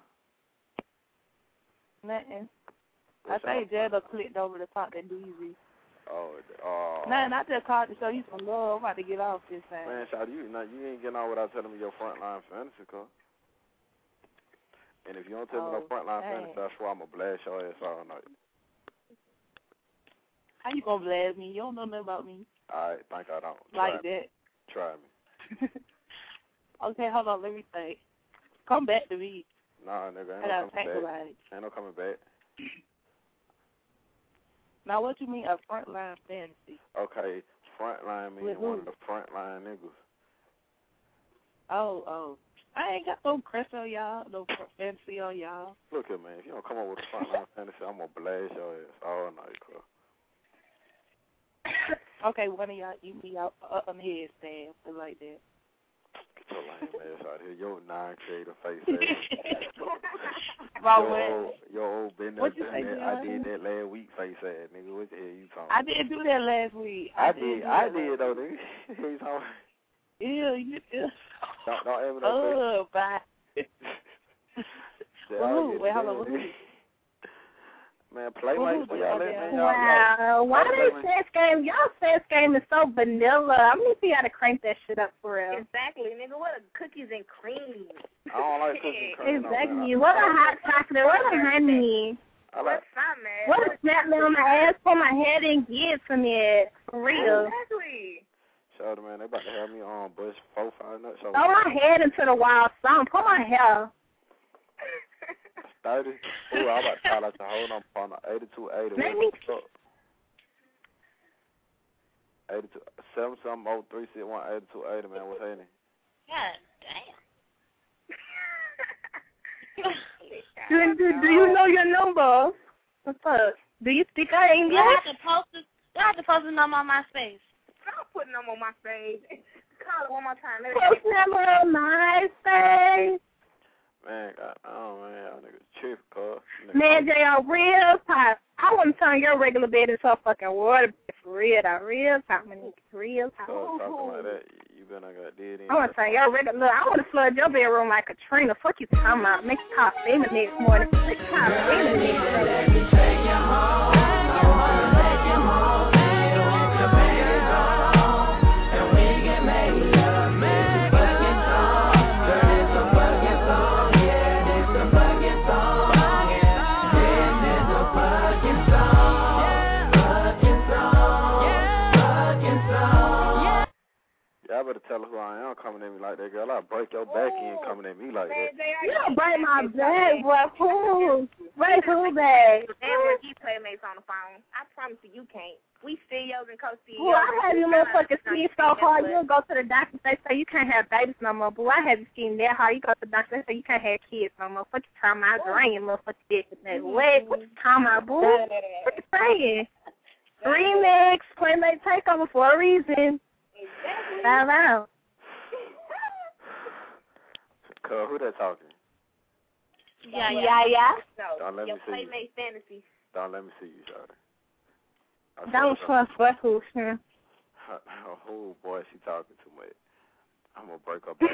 Nothing. I What's think up? Jazz done clicked over the top that D Z. Oh, oh. Nothing, I just called to show you some love. I'm about to get off this thing. Man, Shawty, you, nah, you ain't getting on without telling me your frontline fantasy, cuz. And if you don't tell me no Oh, frontline dang. fantasy, I swear I'm going to blast your ass all night. How you gonna blast me? You don't know nothing about me. All right, think I don't. Like Try me. that. Try me. Okay, hold on, let me think. Come back to me. Nah, nigga, ain't I no gotta coming think back. about it. Ain't no coming back. Now, what you mean a frontline fantasy? Okay, frontline means With one who? of the frontline niggas. Oh, oh. I ain't got no crush on y'all, no fr- fantasy on y'all. Look here, man. If you don't come up with a frontline fantasy, I'm going to blast your ass all night, cuz. Okay, one of y'all eat me out up on the headstand, something like that. Get your lame ass out here. Your non-creative face ass. About your what? old, your old been there, What you done say, that. John? I did that last week face ass, nigga. What the hell you talking I about? didn't do that last week. I, I, did. did. I did, though, nigga. you talking about? Yeah, you did. Don't, don't ever no Oh, bye. They Well, all who? get Wait, hold together, on. Who? nigga. Man, playmates, Well, who- y'all, okay. let, man, y'all, Wow, y'all, why y'all this playmates. sex game? Y'all sex game is so vanilla. I'm gonna see how to crank that shit up for real. Exactly, nigga. What a cookies and cream. don't like cooking cream. Exactly. What a hot chocolate. What a honey. I like. What a snap me on my ass, pull my head and give to me. For real. Exactly. Shout out, man. They about to have me on Bush four five nuts. Throw my head into the wild song. Pull my hair. thirty. Ooh, I'm about to call out the whole number on the eighty-two eighty. Let me. eighty-two seven seven oh three six one eighty-two eighty, man. What's happening? God do, damn. do, do you know your number? What's up? Do you speak our English? Do I have to post it? Do I have to post the number on my space? I'm putting them on my face. Call it one more time. Let Post number on my face. Man, God, oh man, y'all niggas tripping, cuz. Man, they are real pop. I want to turn your regular bed into a fucking water bed for real, though. Real pop, man. Real pop. Cuz talking like that, you better not got dead in. I want to turn your regular. Look, I want to flood your bedroom like Katrina. Fuck you talking about. Make you call me the next morning. Make you call me the next morning. Let me take you home. I want to take you home. You want to pay it all. And we can make love. Make the fucking song. Girl, it's a fucking song. Yeah, it's a fucking song. Yeah, this is a fucking song. Fucking song. Fucking song. Y'all better tell her who I am coming at me like that, girl. I'll break your back in coming at me like that. You don't break my back, boy. Who? Break who back? And with these playmates on the phone, I promise you, you can't. We C E Os and co-C E Os. Boy, I have you motherfuckers skin so hard, you'll go to the doctor, they say you can't have babies no more. Boy, I have you skin that hard, you go to the doctor, they say you can't have kids no more. What you talking about? I drain your motherfucking dick with that leg. What you talking about, boy? What you saying? Remix, Playmate Takeover for a reason. Exactly. Bow out. Cuz, who that talking? Yeah, yeah, yeah. No, Don't let your me see you. Playmate fantasy. Don't let me see you, Shawty. Don't trust what who, sir. Oh, boy, she talking too much. I'm going to break up. Boy,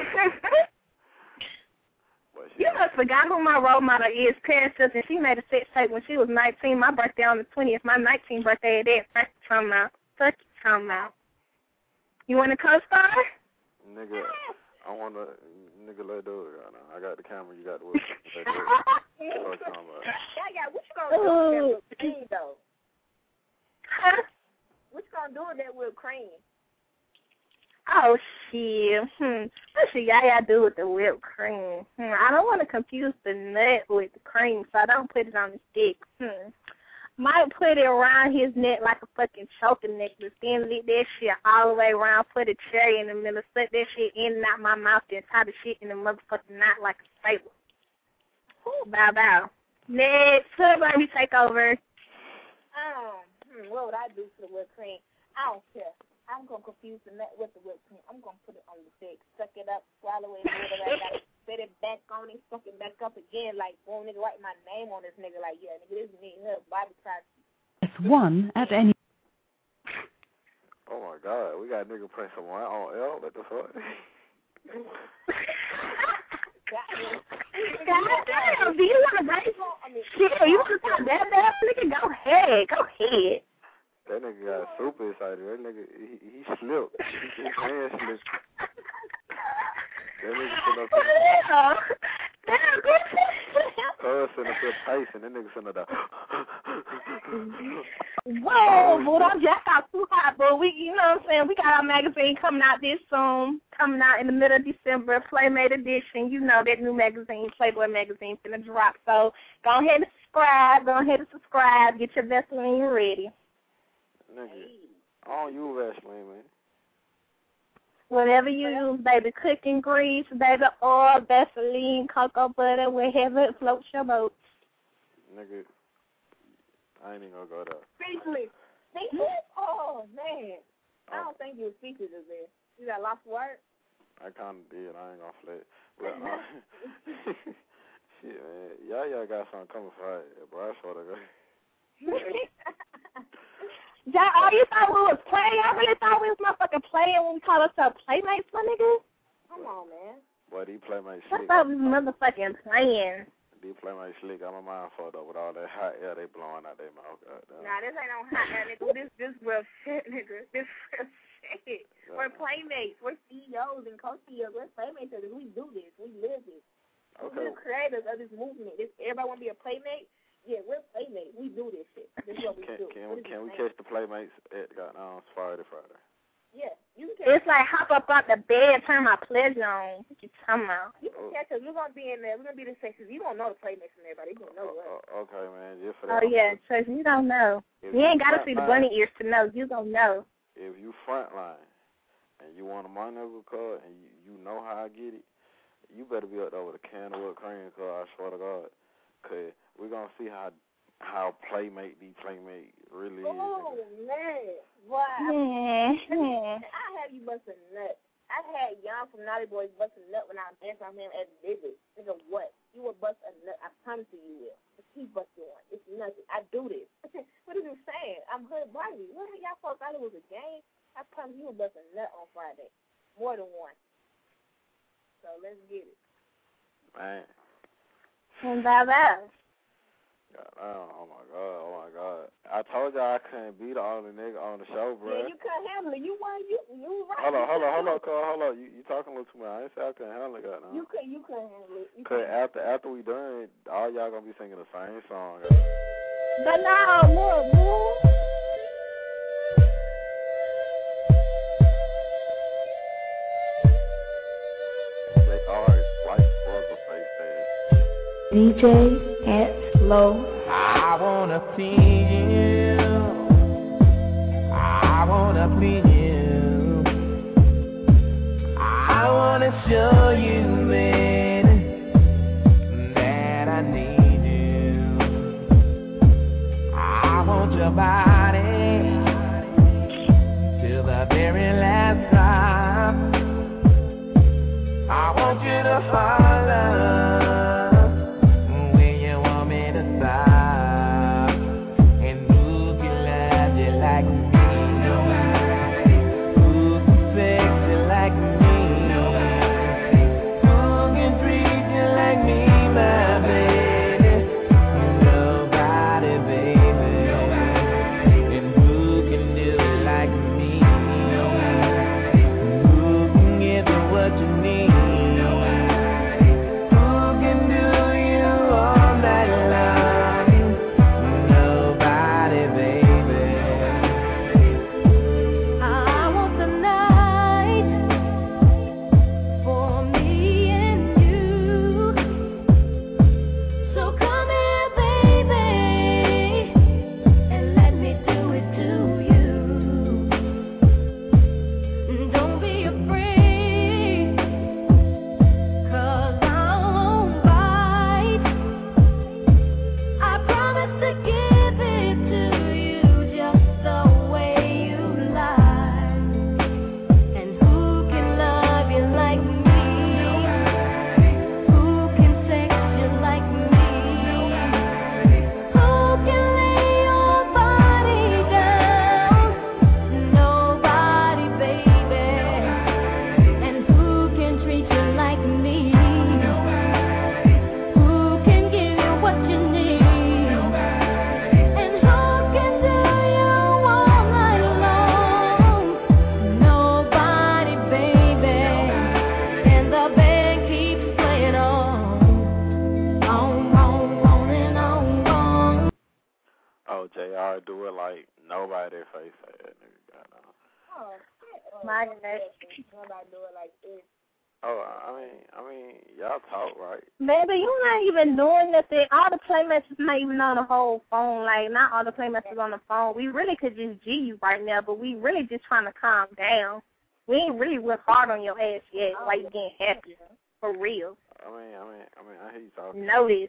You must forgot who my role model is, Paris Hilton. She made a sex tape when she was nineteen. My birthday on the twentieth. My nineteenth birthday at that. Fuck you talking about. Fuck you talking about. You want to co-star? Nigga, I want to, nigga, let do it right now. I got the camera, you got the whip. Let do it. What you talking about? Yeah, yeah, what you gonna do with that whipped cream, though? Huh? What you gonna do with that whipped cream? Oh, shit. Hmm. What should y'all do with the whipped cream? Hmm. I don't want to confuse the nut with the cream, so I don't put it on the stick. Hmm. Might put it around his neck like a fucking choking necklace, then lick that shit all the way around, put a cherry in the middle, slip that shit in and out my mouth, then tie the shit in the motherfucking knot like a staple. Bow bow. Next, Hood Baby take over. Um, hmm, what would I do to the whipped cream? I don't care. I'm going to confuse the nut with the whipped cream. I'm going to put it on the stick, suck it up, swallow it, whatever I got to spit it back on it, suck it back up again, like, boom, nigga, write my name on this nigga, like, yeah, nigga, this is me, her, Bobby Price. Press one at any. Oh, my God. We got a nigga press some one on L. What the fuck? God damn, do you want to break? Shit, you want to talk that bad, nigga? Go ahead, go ahead. That nigga got super excited. That nigga, he, he slipped. His hand slipped. That nigga sitting up there. Cuz sitting up there pacing. That nigga sitting up there. Whoa, boy, don't jack out too hot, but we, you know what I'm saying? We got our magazine coming out this soon, coming out in the middle of December, Playmate Edition. You know that new magazine, Playboy magazine, finna drop. So go ahead and subscribe. Go ahead and subscribe. Get your Vaseline ready. Nigga, I don't use Vaseline, man. Whatever you use, baby, cooking grease, baby, oil, Vaseline, cocoa butter, wherever it floats your boat. Nigga, I ain't even gonna go there. Speechless. Speechless? Oh, man. I don't think you were speechless there. You got lost words? I kind of did. I ain't gonna flat. But, uh, shit, man. Y'all, y'all got something coming for it, bro. I swear to God. That, oh, you thought we was playing? I really thought we was motherfucking playing when we call ourselves playmates, my nigga. Come on, man. Boy, these playmates I slick. thought we was motherfucking playing. These playmates slick. Got my mind fucked up with all that hot air they blowing out their mouth. Goddamn. Nah, this ain't no hot air, nigga. This, this real shit, nigga. This real shit. Yeah. We're playmates. We're C E Os and co-C E Os. We're playmates. We do this. We live this. Okay. We're the creators of this movement. This, everybody want to be a playmate? Yeah, we're playmates. We do this shit. This is what we can, do. Can, we, can we catch the playmates at um, Friday, Friday? Yeah, you can catch It's like hop up out the bed, turn my pleasure on. What you talking about? You can catch us. We're going to be in there. We're going to be the sexes. You don't know the playmates from everybody. You don't know us. Uh, okay, man. Just for that. Oh, yeah, Tracy, you don't know. If You ain't got to line, see the bunny ears to know. You don't know. If you frontline and you want a monocle card and you, you know how I get it, you better be up there with a can of whipped cream card, I swear to God. Because we're going to see how how playmate these playmate really is. Oh, man. Boy, Yeah. I, I have you busting nuts. I had Young from Naughty Boys busting nut when I was dancing on him at the visit. Nigga, what? You will bust a nut. I promise you you will. Just keep busting one. It's nothing. I do this. What is you saying? I'm Hood Barbie. What the y'all folks thought it was a game? I promise you will bust a nut on Friday. More than one. So let's get it. Man. And bye-bye. God, oh my God, oh my God! I told y'all I couldn't be the only nigga on the show, bro. Yeah, you couldn't handle it. You were you you right. Hold on, hold on, hold on, Carl, hold on. You you talking a little too much. I ain't say I couldn't handle it, God. No. You could you couldn't handle it. You Cause after after we done, all y'all gonna be singing the same song. God. But now, look, boo. They are like Sparkle Face said. D J at Low. I wanna please you. I wanna please you. I wanna show you, baby, that I need you. I want your body till the very last drop. I want you to follow. Do it like nobody face that nigga got on. Oh, my nobody do it like this. Oh, I mean, I mean, y'all talk right. Baby, you not even doing nothing. All the playmates is not even on the whole phone. Like, not all the playmates is on the phone. We really could just G you right now, but we really just trying to calm down. We ain't really went hard on your ass yet. Why you getting happy? For real. I mean, I mean, I mean, I hear you talking. Notice.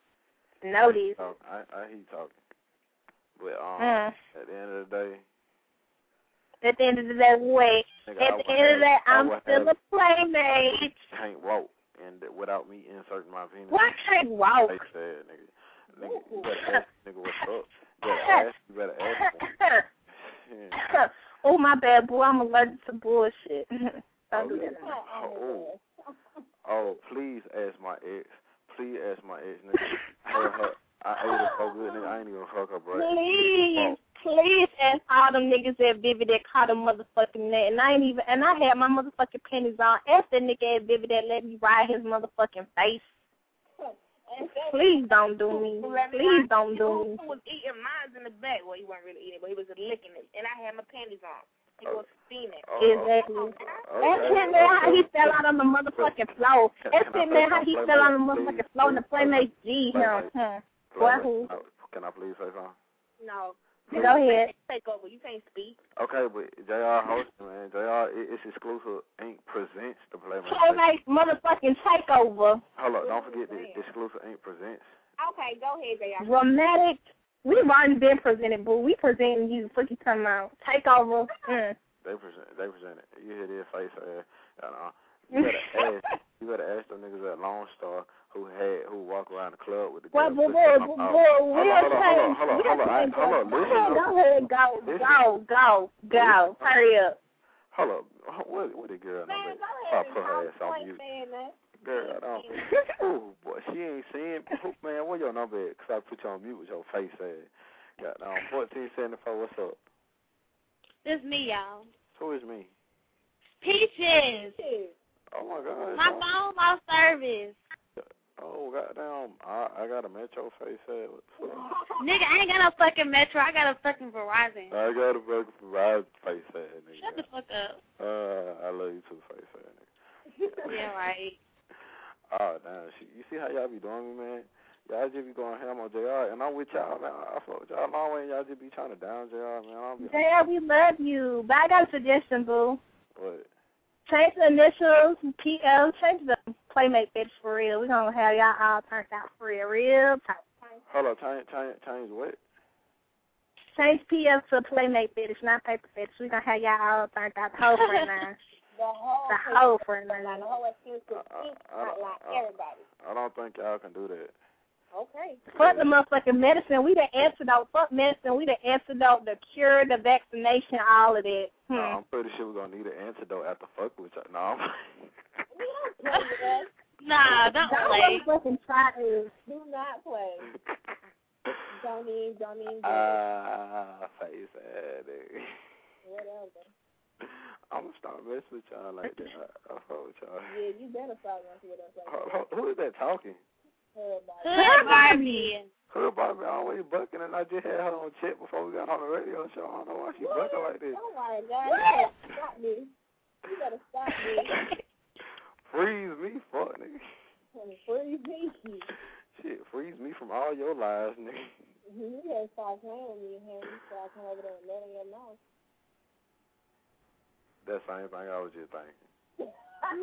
Notice. I, I hear you talking. But um, mm. at the end of the day. At the end of the day, wait. Nigga, at the end of the day, I'm still a playmate. Can't walk, and without me inserting my penis. What can't walk? They said, nigga. Nigga, you better ask, nigga, what's up? You better ask. You better ask. Yeah. Oh, my bad, boy. I'm allergic to bullshit. Don't do that. Oh, oh, please ask my ex. Please ask my ex, nigga. Her, her, I ate her so good, nigga. I ain't even fuck her, bro. Please, please ask all them niggas at Vivid that caught a motherfucking net. And I ain't even, and I had my motherfucking panties on. Ask that nigga at Vivid that let me ride his motherfucking face. Please don't do me. Please don't do me. He was eating mine in the back. Well, he wasn't really eating, but he was licking it. And I had my panties on. He was steaming. Exactly. That's him there how he fell out on the motherfucking floor. That's him there how he fell on the motherfucking floor and the Playmates G him. Huh. What who? Can I please say something? No. Go ahead. Take over. You can't speak. Okay, but J R hosting, man. J R, it's exclusive. Incorporated presents the Playmates. Playmates motherfucking takeover. Hold up, don't forget the exclusive Incorporated presents. Okay, go ahead, J R. Dramatic. We've already been presented, boo. We presenting you. What you talking about? Takeover. Mm. They present. They present it. You hear their face ass. Uh, you better ask. You better ask them niggas at Lone Star who had who walk around the club with the. Well, boy, boy, boy, boy, we'll change. Hold on, hold on, hold on. Go ahead, go ahead, go, go, go, go. Hurry up. Hold up. What? What the girl? Man, go ahead. ahead. Put her ass on mute. Girl, I don't. Oh boy, she ain't saying. Man, what your number at? Cause I put you on mute with your face ass. Got down fourteen seventy four. What's up? It's me, y'all. Who is me? Peaches. Oh my God. My phone lost service. Oh goddamn! I I got a Metro face ass. What the fuck? Nigga, I ain't got no fucking Metro. I got a fucking Verizon. I got a fucking Verizon face ass nigga. Shut the fuck up. Uh, I love you too, face ass nigga. Yeah, right. Oh damn! You see how y'all be doing me, man? Y'all just be going ham on J R, and I'm with y'all, man. I fuck with y'all long way, and y'all just be trying to down J R, man. I don't be J R, we love you. But I got a suggestion, boo. What? Change the initials, P L, change the Playmate bitch for real. We're going to have y'all all turned out for real. Real tight. Hold on, change, change, change what? Change P L to Playmate bitch, not paper bitch. We're going to have y'all all turned out the whole for now. The whole The whole for now. Like the whole excuse to speak, not like everybody. I don't think y'all can do that. Okay. Fuck the motherfucking medicine. We the antidote. Fuck medicine. We the antidote, the cure, the vaccination, all of that. Hmm. No, I'm pretty sure we're going to need an antidote after fuck with y'all. No, I'm We don't play with us. Nah, don't Don't play. fucking try to. Do not play. Don't even, don't even do it. Ah, face ass nigga. Whatever. I'm going to start messing with y'all like that. I, I fuck with y'all. Yeah, you better start messing with us like Who, that. who, who is that talking? Hood Barbie. Hood Barbie always bucking, and I just had her on check before we got on the radio show. I don't know why she What? bucking like this. Oh my God! You better stop me. You better stop me. Freeze me, fuck, nigga. Freeze me. Shit, freeze me from all your lies, nigga. You better stop playing with me, Henry, so I come over there and let in your mouth. That same thing I was just thinking.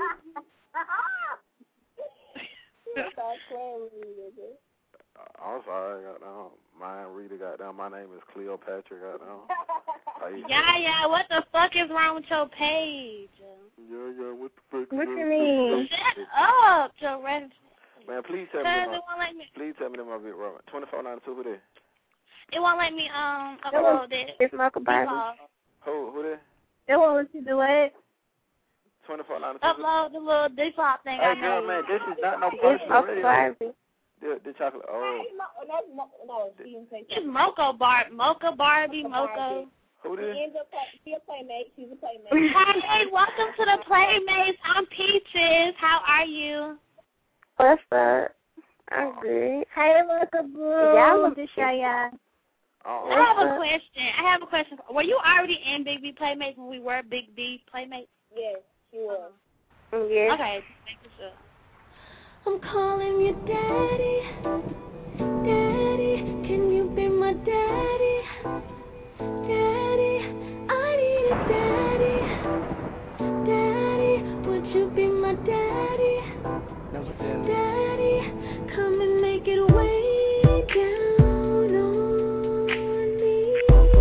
Stop playing with me, nigga. I'm sorry, goddamn. Mine Rita, goddamn. My name is Cleopatra, goddamn. Yeah, yeah, what the fuck is wrong with your page? Yeah, yeah, what the fuck? What you mean? Shut up, Joe Redden. Man, please tell Cause me. it won't let me. Please tell me that my bit wrong. twenty-four ninety-two, who there? It won't let me um upload it. It's Michael Barbie. Who, who there? It won't let you do it. twenty-four ninety-two. Upload the little default thing I Hey, made. girl, man, this is not no It's personal Michael radio. Barbie. The, the chocolate. Oh. Hey, Mo, that's Mo, no, she didn't say It's something. Mocha Bar, Mocha Barbie, Mocha Mocha. Who She there? ends up play, she a playmate. She's a playmate. Hey, welcome to the Playmates. I'm Peaches. How are you? What's up? I'm good. Hey, look a boo. Y'all want to show y'all. Oh. I have a question. I have a question. Were you already in Big B Playmates when we were Big B Playmates? Yes, she was. Yes. Okay, thank you, sir. I'm calling you daddy. Daddy, can you be my daddy? Daddy, I need a daddy. Daddy, would you be my daddy? Daddy, come and make it way down on me.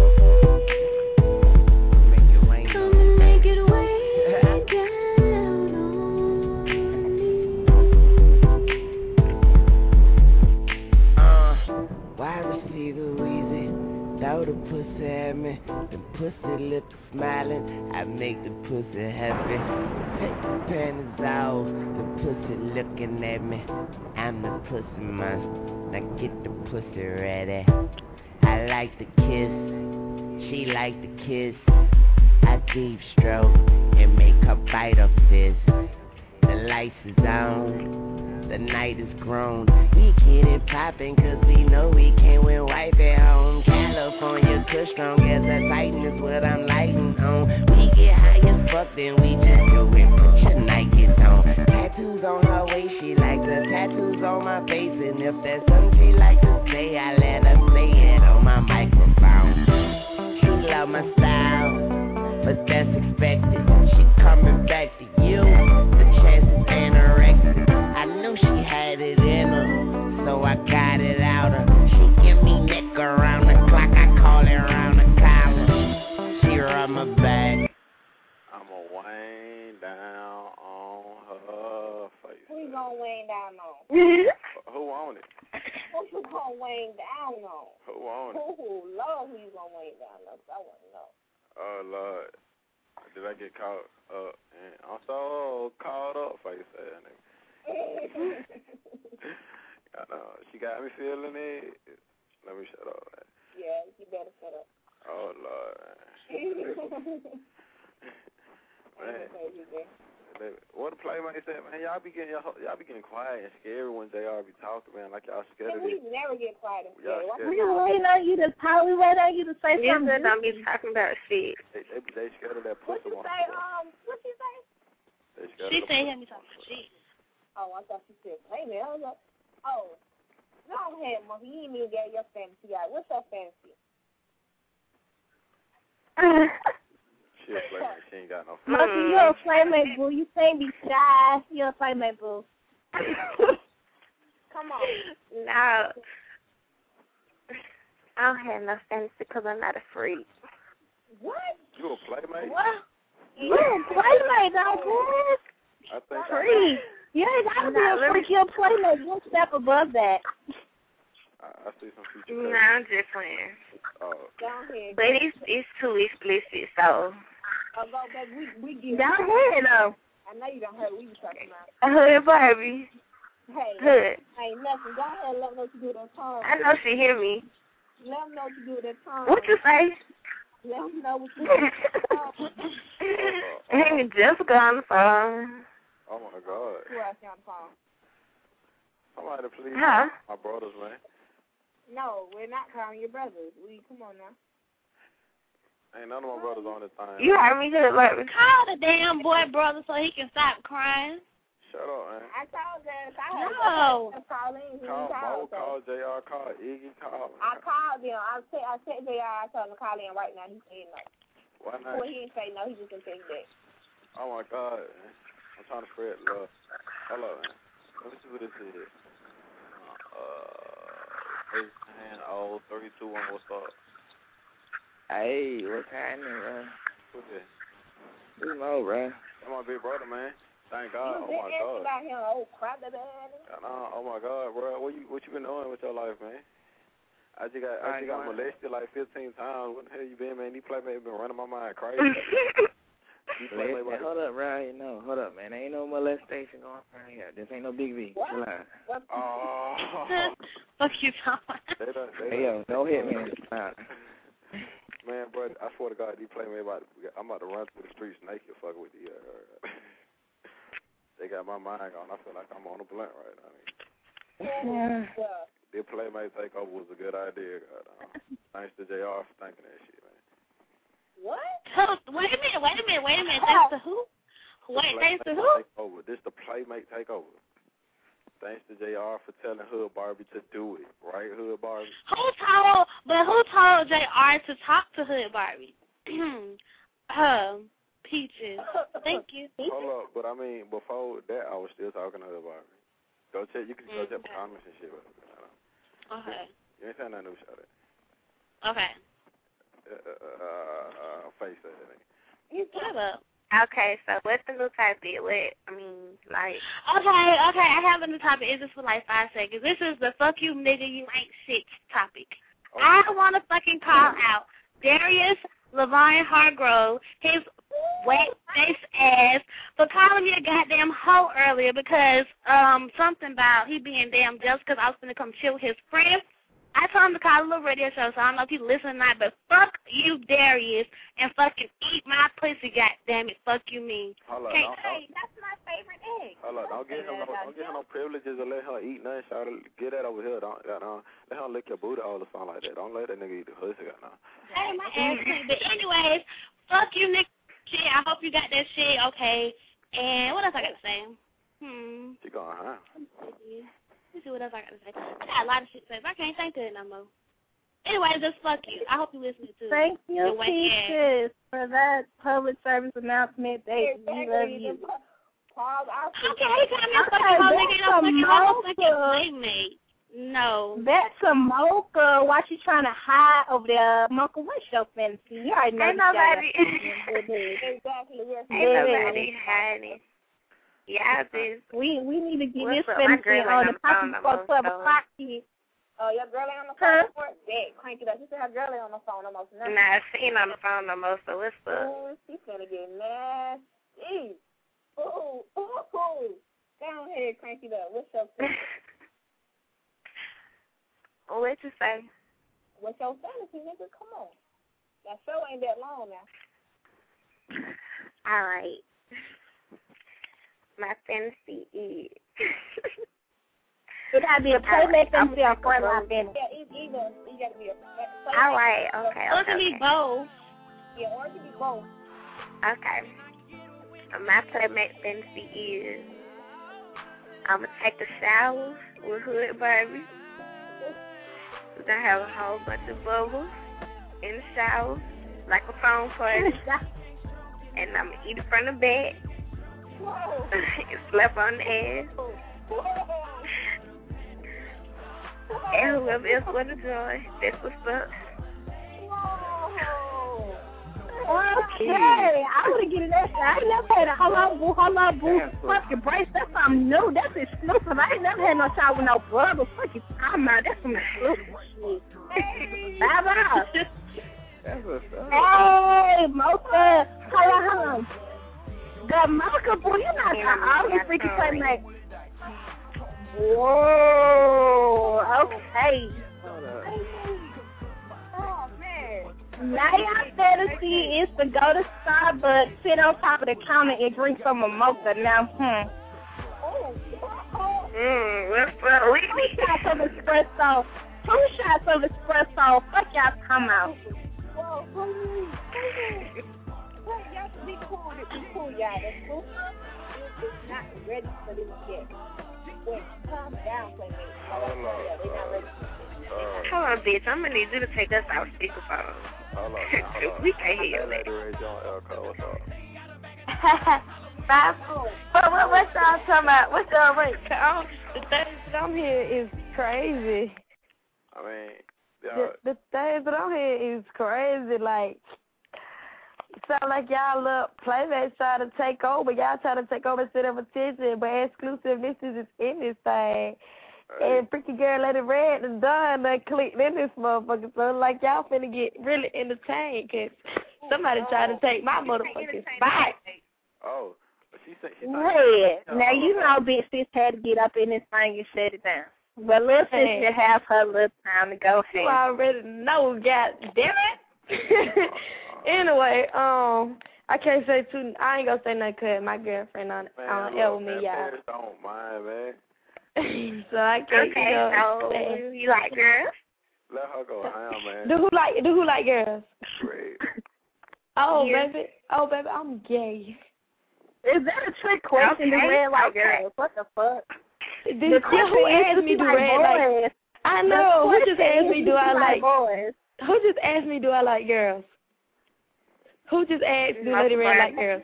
Come and make it way down on me. Uh, why receive the reason? Throw the pussy at me. The pussy lips smiling. I make the pussy happy. Take the panties off. The pussy looking at me. I'm the pussy monster. Now get the pussy ready. I like the kiss. She like the kiss. I deep stroke and make her bite her fist. The lights is on. the night is grown. We get it poppin' cause we know we can win wife at home. California kush strong as a titan is what I'm lighting on. We get high as fuck, then we just do it, put your Nikes on. Tattoos on her waist, she like the tattoos on my face. And if there's something she like to say, I let her say it on my microphone. She love my style, but that's expected. She coming back to you, the chances anorexic. I knew she had it in her, so I got it out her. She give me neck around the clock, I call it around the collar. She rub my back. I'ma wind down on her face. Who you gonna wind down on? Who on it? Who you gonna wind down on? Who on it? Who, Lord, who you gonna wind down on? I want to know. Oh, Lord. Did I get caught up? And I'm so caught up, face ass nigga. I know. She got me feeling it. Let me shut up, man. Yeah, you better shut up. Oh, Lord. Man. What the playmate said, man, y'all be getting y'all, y'all be getting quiet and scary when J R be talking, man, like y'all scared of We it. never get quiet and Y'all scared. scared We waiting on you to talk. We waiting on you to say You something. said don't be talking about shit. They, they, they scared of that What pussy you one. say, um, what you say? They scared She of the said pussy. him talking shit. Oh, I thought she said, hey, man, I was like, oh, go ahead, Monkey. You ain't even get your fantasy out. What's your fantasy? She a playmate. She ain't got no Monkey, fantasy. you're a playmate, boo. You can't be shy. You're a playmate, boo. Come on. No. I don't have no fantasy because I'm not a freak. What? You a playmate? What? You're a playmate, don't you? I think Freak. You ain't gotta be a freak. You're a playmate. One step above that. I, I see some future No, cases. I'm just playing. Oh. Go ahead. But it's it's too explicit, so. Oh, go, baby. We, we get Go ahead, though. I know you don't heard what we was talking about. Hood Barbie. Hey, Hood. ain't nothing. Go ahead and let them know what you do that time. I know she hear me. Let them know what you do that time. What you say? Let them know what you do. Hey, Jessica on the phone. Oh, my God. Who else you on the phone? Somebody please Huh? my brothers, man. No, we're not calling your brothers. We come on now. Ain't none of my brothers on this thing. You heard me good, Barbie. Call the damn boy brother so he can stop crying. Shut up, man. I told them. I heard No. them call in. He Call Mo, called, so. call J R, call Iggy, call. I called them. I said, I said J R. I told him to call in right now. He said no. Why not? Well, he didn't say no. He just didn't say that. Oh, my God, man. I'm trying to spread love. Hold up, man. Let me see what this is. Uh, eight, ten, oh, three, two, one, what's up? Hey, what's happening, bro? Who's this? Who's Mo, bro? That's my big brother, man. Thank God. You Oh, my been asking God. about him, oh, crap, that bad. Nah, oh, my God, bro. What you what you been doing with your life, man? I just got I just got molested like fifteen times. What the hell you been, man? These playmates been running my mind crazy. These playmates Molestation? Hold up, bro. You know, hold up, man. Ain't no molestation going on right here. This ain't no big V. What? Chill out. What? Oh. Fuck you, Tom. They done, they Hey, yo, don't hit me. Nah. Man, bro, I swear to God, these playmates about to, I'm about to run through the streets naked fucking with the. Uh, they got my mind gone. I feel like I'm on a blunt right now. Yeah. Their playmate takeover was a good idea. God, uh, thanks to J R for thinking that shit, man. What? Oh, wait a minute, wait a minute, wait a minute. Thanks to who? Wait, thanks to who? Takeover. This the playmate takeover. Thanks to J R for telling Hood Barbie to do it, right, Hood Barbie? Who told, but who told J R to talk to Hood Barbie? um, Peaches. Thank you. Hold up, but I mean, before that, I was still talking to Hood Barbie. Go check, you can go check the comments and shit. Okay. You ain't saying nothing new shit. Okay. Uh, uh, uh, face that nigga. You shut up. Okay, so what's the new topic? What, I mean, like. Okay, okay, I have a new topic. It's just for like five seconds. This is the fuck you nigga you ain't shit topic. Oh. I want to fucking call out Darius Levine Hargrove, his wet face ass, for calling me a goddamn hoe earlier because um something about he being damn jealous because I was going to come chill with his friend. I told him to call a little radio show, so I don't know if he's listening or not, but fuck you, Darius, and fucking eat my pussy, goddammit. Fuck you, mean. Hold up, Okay, don't, Hey, that's my favorite egg. hold up, don't get her no, don't get her no privileges or let her eat nothing. Shout get that over here. Don't, got no, let her lick your booty all or something like that. Don't let that nigga eat the pussy. Got no. Hey, my ass clean. But anyways, fuck you, nigga. Shit. I hope you got that shit. Okay. And what else I got to say? Hmm. She going high. Let's see what else I got to say. I got a lot of shit to say, but I can't think of it no more. Anyway, just fuck you. I hope you listening to Thank it. you, Peaches, for that public service announcement. They we love you. Okay, come here, fucking hoe nigga. Don't fucking hoe fucking playmate. No. That's a mocha. Why she trying to hide over there? Mocha, what's your fantasy? You already know. Ain't nobody. Exactly. Ain't nobody hiding. Yeah, sis. We we need to get What's this up? My fantasy girl on ain't the on the Poppy phone for no twelve more, o'clock. Kid. Oh, your girl ain't on the phone no more? That, crank it up. She said her girl ain't on the phone no more. So nah, she ain't on the phone no more, so what's up? Ooh, she finna get nasty. Ooh, ooh, ooh. Go ahead, crank it up. What's up? What you say? What's your fantasy, nigga? Come on. That show ain't that long now. All right. My fantasy is... It gotta be a playmate fantasy or frontline fantasy. Yeah, either. You gotta be a playmate. All right, okay, Or it okay, can be okay. both. Yeah, or it can be both. Okay. My playmate fantasy is I'm going to take a shower with Hood Barbie. We're going to have a whole bunch of bubbles in the shower, like a phone party. And I'm going to eat it from the back. Slap on the ass. And whoever else want to join, that's what's up. Okay, I would have given that shit. I ain't never had a hello boo, hello boo fucking brace. That's something new. That's exclusive. I ain't never had no shower with no brother. Fucking time out. That's some exclusive shit. Bye bye. Hey, Mocha. Hello, hello. The Mocha boo, you're not the only freaking playmate. Whoa. Okay. Oh, man. Now your fantasy is to go to Starbucks, sit on top of the counter, and drink some mocha. Now, hmm. Mmm, what's up? Two shots of espresso. Two shots of espresso. Fuck y'all come out. Whoa, please, please. Y'all be cool. Be cool, y'all. The group is not ready for this yet. Wait, calm down, playmate. Yeah, they not ready for this. Uh, Hold on, bitch. I'm going to need you to take us out speakerphone. hold on, hold on. We can't hear That you. lady Ray John Elko, what's up? Five. But what, what y'all talking about? What's y'all wait? I'm, the things that I'm here is crazy. I mean, yeah. The, the things that I'm here is crazy. Like, sound like y'all little playmates trying to take over. Y'all trying to take over instead of attention, but exclusiveness is in this thing. Hey. And freaking girl Lady Red and done done clicked in this motherfucker. So like y'all finna get really entertained because somebody trying to take my motherfucking spot. Oh, but she said she Red. Now, you know Big Sis had to get up in this thing and shut it down. But little sis Hey. should have her little time to go You ahead. already know, god damn it. Anyway, um, I can't say too. I ain't gonna say nothing because my girlfriend on Man, on look, L with me, man, y'all. parents don't mind, man. So I can't. Okay, you know, so say. you like girls? Let her go ham, man. Do who like do who like girls? Great. Oh Yeah. baby, oh baby, I'm gay. Is that a trick question? Okay, The red like okay. girls. What the fuck? Did The you question who is, asked do me you do like red like? boys? I The know. Who just question asked is, me do do I you like? boys? Who just asked me do I like girls? Who just asked do Lady Red like girls?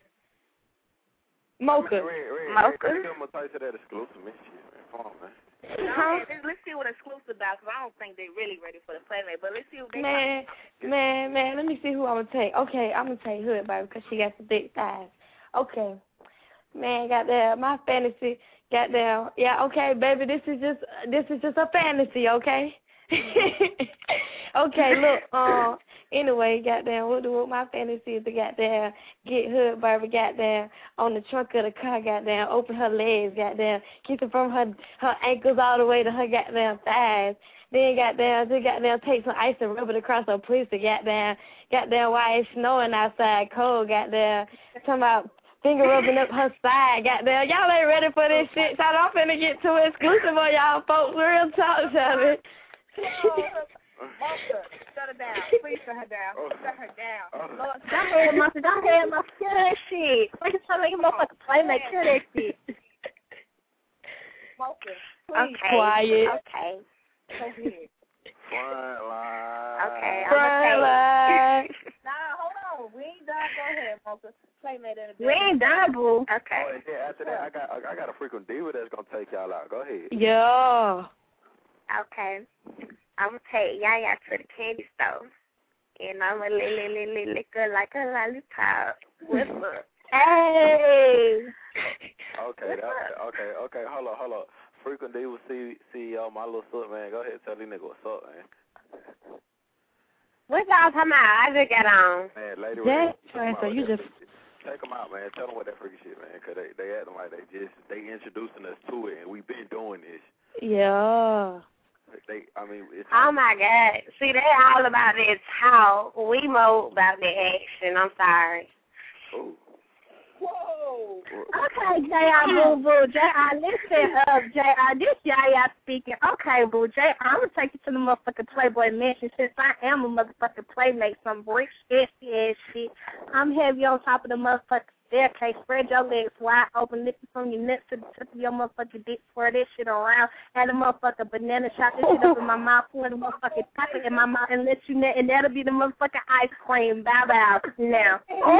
Mocha. Mocha. Give them a taste of that exclusive man. Come on, man. Huh? Let's see what exclusive about, because I don't think they're really ready for the playmate. But let's see what they Man, man, man, let me see who I'm going to take. Okay, I'm going to take Hood, baby, because she got some thick thighs. Okay. Man, goddamn, my fantasy, goddamn. Yeah, okay, baby, this is just, this is just a fantasy, okay? Okay, look, um, anyway, goddamn, what, what my fantasy is to goddamn get Hood, baby, goddamn, on the trunk of the car, goddamn, open her legs, goddamn, kiss her from her, her ankles all the way to her goddamn thighs. Then goddamn, just goddamn take some ice and rub it across her pussy, goddamn, goddamn, while it's snowing outside, cold, goddamn, talking about finger rubbing up her side. Goddamn, y'all ain't ready for this shit. So I'm finna get too exclusive on y'all folks. Real talk, Shelly. Monster, shut her down. Please shut her down. Shut her down. Lord, Go ahead, Monster. Go ahead, Monster. Kill that shit. Why you trying to make a motherfucking playmate? Kill that shit. Monster, please. Okay. Quiet. Okay. Go ahead. Front line. Okay, I'm Front gonna line. Nah, hold on. We ain't done. Go ahead, Monster. Playmate in the We ain't done, boo. Okay. Oh, and then after that, I got I got a freaking diva that's gonna take y'all out. Go ahead. Yeah. Okay. I'm gonna take Yaya to the candy store, and I'm gonna lick, lick, lick, lick, lick her like a lollipop. What's up? Hey. Okay, that, okay, okay. Hold on, hold on. Freaking diva C E O, my little son, man. Go ahead, and tell these niggas what's up, man. What y'all talking about? I just got on. Man, lady, Yeah, Ray, so you just check them out, man. Tell them what that freaking shit, man. Cause they they acting like they just they introducing us to it, and we been doing this. yeah. They, I mean, it's Oh my God! See, they all about that talk. We more about the action. I'm sorry. Ooh. Whoa. Okay, J I, boo, boo. J I, listen up, J I. This Yaya speaking. Okay, boo. J I, I'm going to take you to the motherfucking Playboy Mansion since I am a motherfucking playmate. Some brick shit, ass shit. I'm heavy on top of the motherfucking staircase. Spread your legs wide open. Lift it from your nuts to the tip of your motherfucking dick. Swear that shit around. Had a motherfucking banana shot this shit up in my mouth. Pour the motherfucking chocolate in my mouth and let you net. And that'll be the motherfucking ice cream. Bow-bow. Now.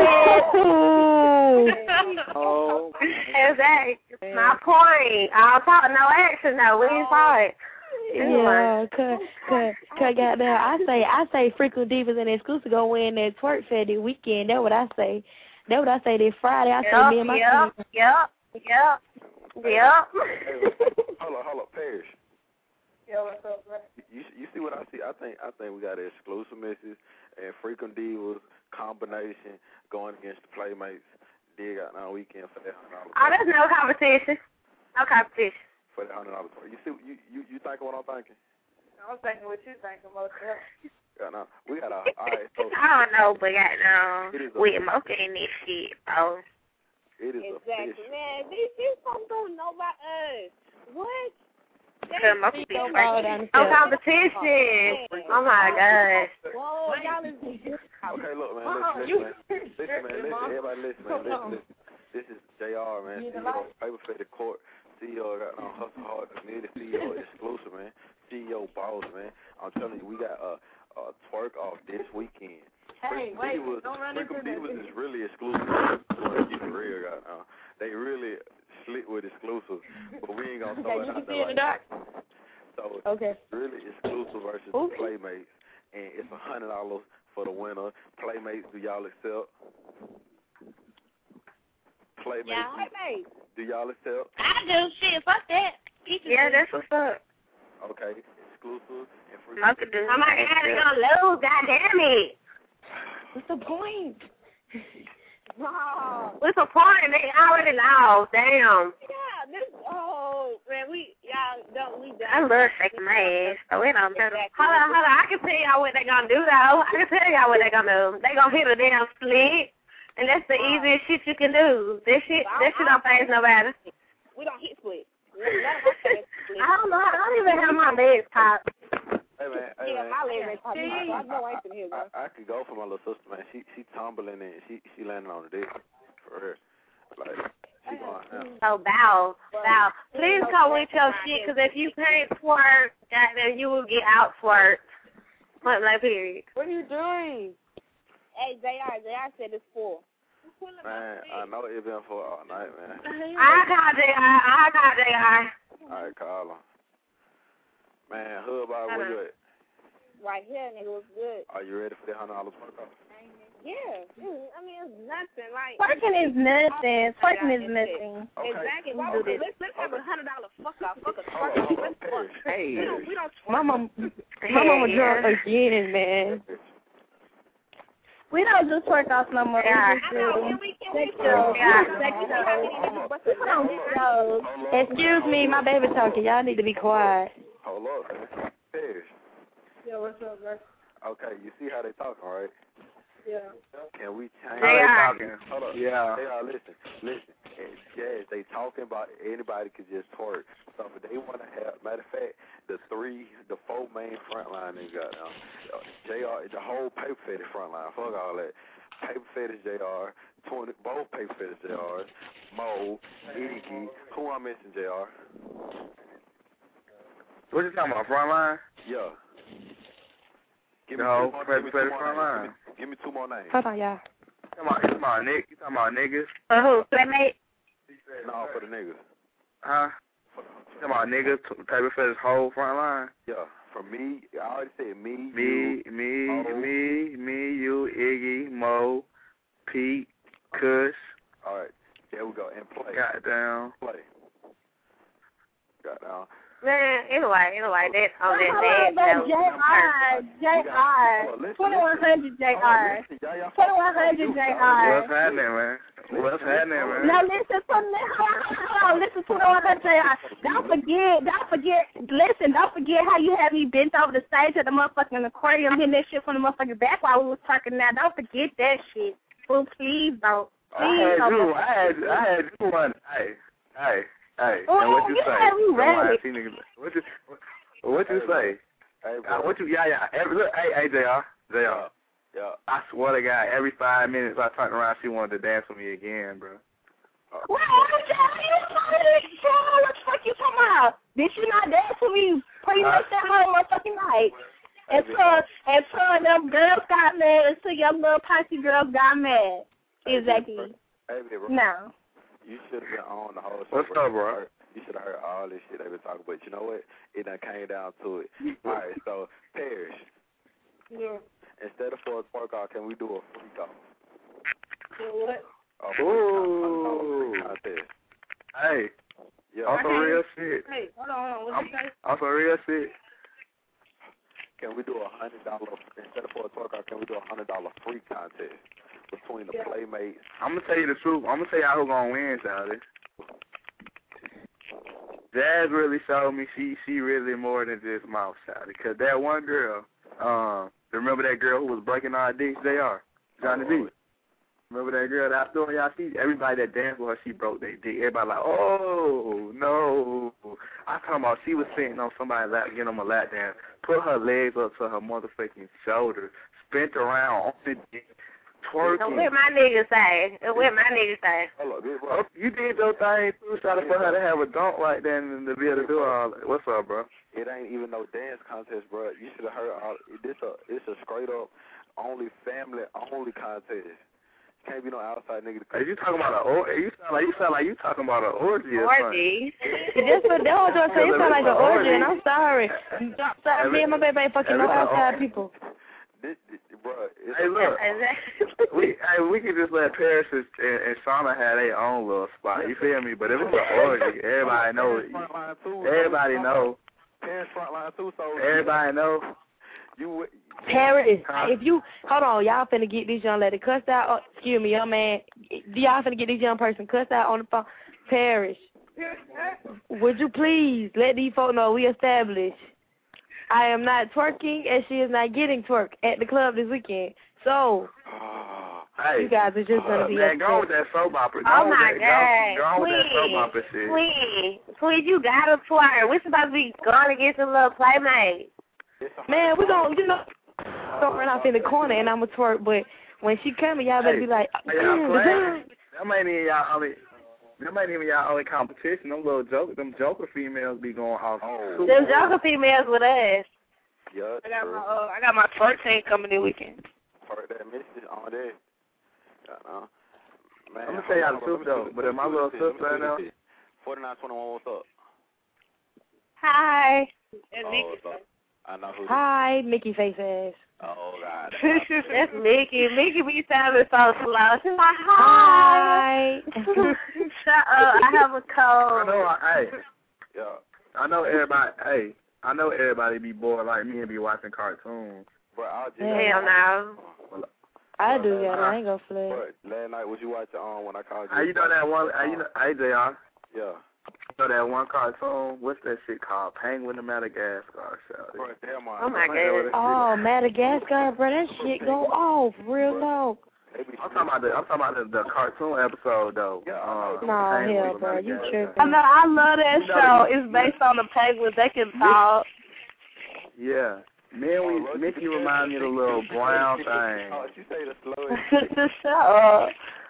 Oh. Oh, exactly. My point. I'll talk no action though. We ain't saw it. Yeah, cause, cause, cause goddamn, I say, I say, Freakle Divas and Exclusive gonna win that twerk fair this weekend. That's what I say. That's what I say. This Friday, I say me and my yep, friends. yep, yep, yep. Hold on, hold on, Parrish. Yo, what's up, man? You you see what I see? I think I think we got an exclusive misses and freaking divas combination going against the playmates. Dig out now weekend for that hundred dollars. Oh, there's no competition. No competition. For that hundred dollars. You see, you you you thinking what I'm thinking? I'm thinking what you thinking, most of. Yeah, no, we got a all right. So I don't know, but goddamn, it is a, we Mocha in this shit, bro. It is exactly, official. man. These these folks don't know about us. What? Cause Mocha be no competition. Oh my gosh. Whoa, y'all is. Okay, look, man. Listen, listen, man. Listen, man. Listen, everybody, listen, man. Listen, listen. This is J R, man. C E O, Paper Fed Court. C E O got on Hustle Hard. Community C E O exclusive, man. C E O boss, man. I'm telling you, we got a. Uh, twerk off this weekend. Hey, wait, Divas, don't run into that. Divas is really exclusive. Keep it real, God. Uh, they really slick with exclusive, but we ain't gonna throw Okay, it you out can see there in the like dark. that. So Okay. it's really exclusive versus Okay. Playmates, and it's a hundred dollars for the winner. Playmates, do y'all accept? Playmates, Yeah. do, do y'all accept? I do shit. Fuck that. Yeah, that's what's up. Okay, exclusive and free. Mocha do. Oh my God, they gonna lose. God damn it. What's the point? Wow. What's the point? They already lost. Damn. Yeah, this. Oh man, we y'all don't we done. I love shaking my ass. So it don't matter. Hold on, hold on. I can tell y'all what they gonna do though. I can tell y'all what they gonna do. They gonna hit a damn split, and that's the wow. easiest shit you can do. This shit, well, that shit don't phase nobody. We don't hit split. I don't know. I don't even have my legs popped. Hey man, hey yeah, man. my legs popped. I, I, know I, I, I, I could go for my little sister, man. She she tumbling and she she landing on the dick for her. Like she going down. So bow, bow. Please come with your shit, cause if you can't twerk, goddamn, you will get out twerked. Point blank period. What are you doing? Hey, J R, J R said it's full. Man, I know it been for all night, man. I call J R. I call J R. All right, call him. Man, Hood Bob, where you at? Right here, nigga, was good. Are you ready for the hundred dollars twerk off? Yeah, I mean it's nothing like. Twerking is nothing. Twerking is nothing. Okay. Exactly. Well, Well, okay. let's let's have a hundred dollar fuck off, fuck a twerk off. Let's fuck. Hey, we don't we don't twerk. my mom, my mama drunk again, man. We don't do twerk offs no more. Yeah. We just do we can sex we shows. Yeah. Sex shows. We don't do shows. Excuse me, my baby talking. Y'all need to be quiet. Hold up, man. Fish. Yo, what's up, bro? Okay, you see how they talk, all right? Yeah. Can we change? They are talking. Hold up. Yeah. They are, listen, listen. And Jazz, they talking about anybody could just twerk. So if they want to have, matter of fact, the three, the four main front line they got now. J R, the whole paper fetish front line. Fuck all that. Paper fetish J R, twenty, both paper fetish J Rs, Mo, Iggy. Who I'm missing, J R? What you talking about, front line? Yeah. Give me No, two more, paper give me fetish two more front names. line. Give me, give me two more names. Hold on, y'all. You talking about, you talking about, Nick? You talking about niggas? For who? Playmate? No, for the niggas. Huh? You talking about niggas, t- paper fetish whole front line? Yeah. For me, I already said me, Me, you, me, Mo. me, me, you, Iggy, Mo, Pete, Kush. All right. There we go. And play. Goddamn. Play. Goddamn. Man, anyway, anyway, that on that Hold day. on, J R, J R, twenty-one hundred J R, twenty-one hundred J R. What's happening, man? What's happening, man? Now listen to me. Hold on, listen to the one hundred J R. Don't forget, don't forget, listen, don't forget how you had me bent over the stage at the motherfucking aquarium hitting that shit from the motherfucking back while we was talking now. Don't forget that shit. Well, please don't. I Please had don't. you, I had, I had you one. Hey, hey, hey. Oh, and what you you say? had me Come on, ready. I see niggas- What you, what you say? Hey, Uh, what you, yeah, yeah. Every, look, hey, hey, J R, J R. Yeah. I swear to God, every five minutes I turned around, she wanted to dance with me again, bro. What the fuck you talking about? Did she not dance with me pretty much that whole motherfucking night? Until, until them girls got mad, until your little posse girls got mad. Exactly. Hey, bro. No. You should have been on the whole show. What's up, bro? You should have heard all this shit they been talking about. You know what? It done came down to it. All right, so, Parrish, Yeah. instead of for a twerk off, can we do a freak off? What? A freak Ooh. contest. Hey. Yeah. On some real shit. Hey, hold on, hold on. What I'm, you say? on some real shit. Can we do a hundred dollar instead of for a twerk off? Can we do a hundred dollar free contest between the Yeah. playmates? I'm gonna tell you the truth. I'm gonna tell y'all who gonna win, Shawty. Jazz really showed me she she really more than just mouth, Shawty. Cause that one girl, um, remember that girl who was breaking our dicks? They are Johnny B. Remember that girl that I told y'all? She everybody that danced with her, she broke their dick. Everybody like, oh no. I talking about she was sitting on somebody's lap, getting on a lap dance, put her legs up to her motherfucking shoulder, spent around on the dick. Twerking. And what my niggas say? And what my niggas say? Hold up, big bro. Oh, you did your thing too, trying for her to have a dunk like that and to be able to do all that. What's up, bro? It ain't even no dance contest, bro. You should have heard all. This a it's a straight up only family only contest. Can't be no outside nigga. Are you talking about an orgy? You sound like you sound like you talking about an orgy or something. Orgy. That's what that was what I said. It sound like an orgy, and I'm sorry. I'm sorry, me and my baby ain't fucking no outside people. This, this, bro, it's Hey, look. we hey, we could just let Paris and, and Shauna have their own little spot. You feel me? But if it's an orgy, everybody know. Everybody know. Parents front line too, so Everybody know. You Paris, if you hold on, y'all finna get this young lady cussed out. Oh, excuse me, young man. Y'all finna get this young person cussed out on the phone. Paris, would you please let these folks know we established I am not twerking and she is not getting twerk at the club this weekend. So Hey, you guys are just gonna uh, be man, upset. go with that soap opera. Go Oh with my that, God! Go, go with that soap Please, opera shit. please, please, you gotta twerk. We're supposed to be going against a little playmate. Man, we gon' you know don't run off in the corner and I'ma twerk, but when she coming, y'all better Hey, be like, hey, y'all playing? That ain't even y'all only. That ain't even y'all only competition. Them little joker, them joker females be going off. Oh. Them joker females with us. Yeah, I got my uh, I got my twerk team coming this weekend. heard that message on there. Uh, man, I'm gonna tell y'all the truth though, but if my little sister right now. forty-nine twenty-one, what's up? Hi. Oh, what's up? I know who. hi, Mickey face ass. Oh God. That's Mickey. Mickey be sounding so slow. She's like, hi. Shut up. I have a I cold. know. I, hey, Yeah. I know everybody. Hey, I know everybody be bored like me and be watching cartoons. Bro, I just. Hell no. I do, yeah, I ain't gonna flip. Bro, last night was you watching on um, when I called you? How you know that one? How you know? Hey, J R. Yeah. So that one cartoon, what's that shit called? Penguin in Madagascar. Bro, damn, Oh my god. Oh, Madagascar, bro, that shit go off, real talk. I'm talking about the I'm talking about the, the cartoon episode though. Uh, No, Penguin hell, in bro, you Madagascar. tripping. I know, I love that show. It's based on the penguins. They can talk. Yeah. Man, we Mickey remind me of the little brown thing. Oh, she say the slowest. Shut up.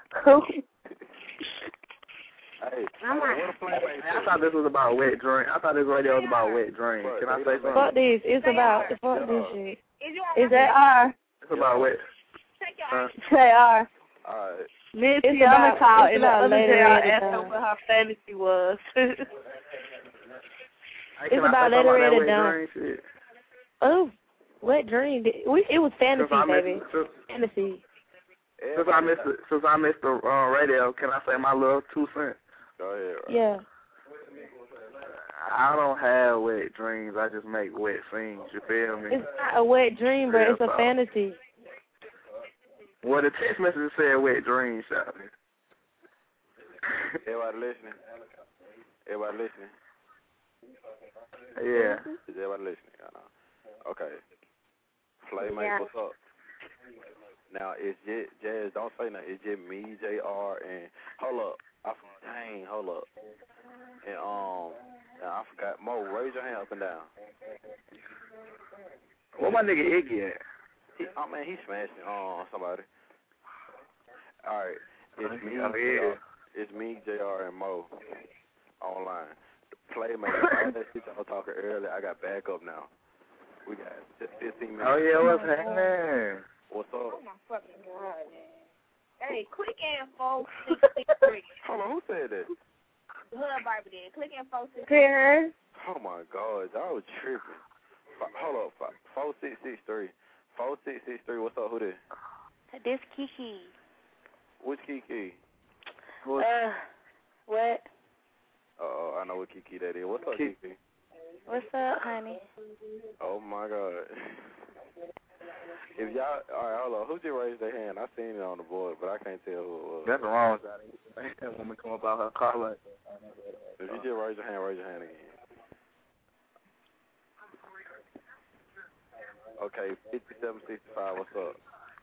Hey, I'm what like, a playmate I thought this was about wet dreams. I thought this radio was about wet dreams. Can I say something? Fuck this. It's about fuck this shit. Is that R? It's about wet. Huh? J R. Alright. Miss It's Tiana about- called it's and the about other later J R in the asked her time. what her fantasy was. Hey, It's can I about say something later that in wet the time. dream shit? Oh, wet dream. We, it was fantasy, Since I missed- baby. since- Fantasy. Since I missed the, since I missed the uh, radio, can I say my little two cents? Go ahead. Yeah. I don't have wet dreams. I just make wet scenes. You feel me? It's not a wet dream, but it's a Real fantasy. Well, the text message said wet dreams, shouted. Everybody listening? Everybody listening? Yeah. Is everybody listening? I know. Okay. Playmate, Yeah. what's up? Now, it's just, Jazz, don't say nothing. It's just me, J R, and, hold up. I, dang, hold up. And, um, and I forgot, Mo, raise your hand up and down. What my nigga Iggy at? He, oh, man, he smashing um, somebody. All right. It's me, Oh, J yeah. R, it's me, J R, and Mo online. Playmate, all that shit y'all talking earlier, I got backup now. We got fifteen minutes. Oh, yeah, what's happening? What's Oh up? my fucking god. Hey, click info six six three. Hold on, who said that? Hood Barbie did. Click info six. Chris. Oh my God, y'all was tripping. F- hold up, f- four six six three, four six six three. What's up? Who this? This Kiki. Which Kiki? Uh, what? Oh, I know what Kiki that is. What's up, Kiki? What's up, honey? Oh my God. If y'all, all right, hold on. Who just raised their hand? I seen it on the board, but I can't tell who it was. That's wrong, Johnny. That woman come about her car like that. If you just raise your hand, raise your hand again. Okay, fifty-seven sixty-five. What's up?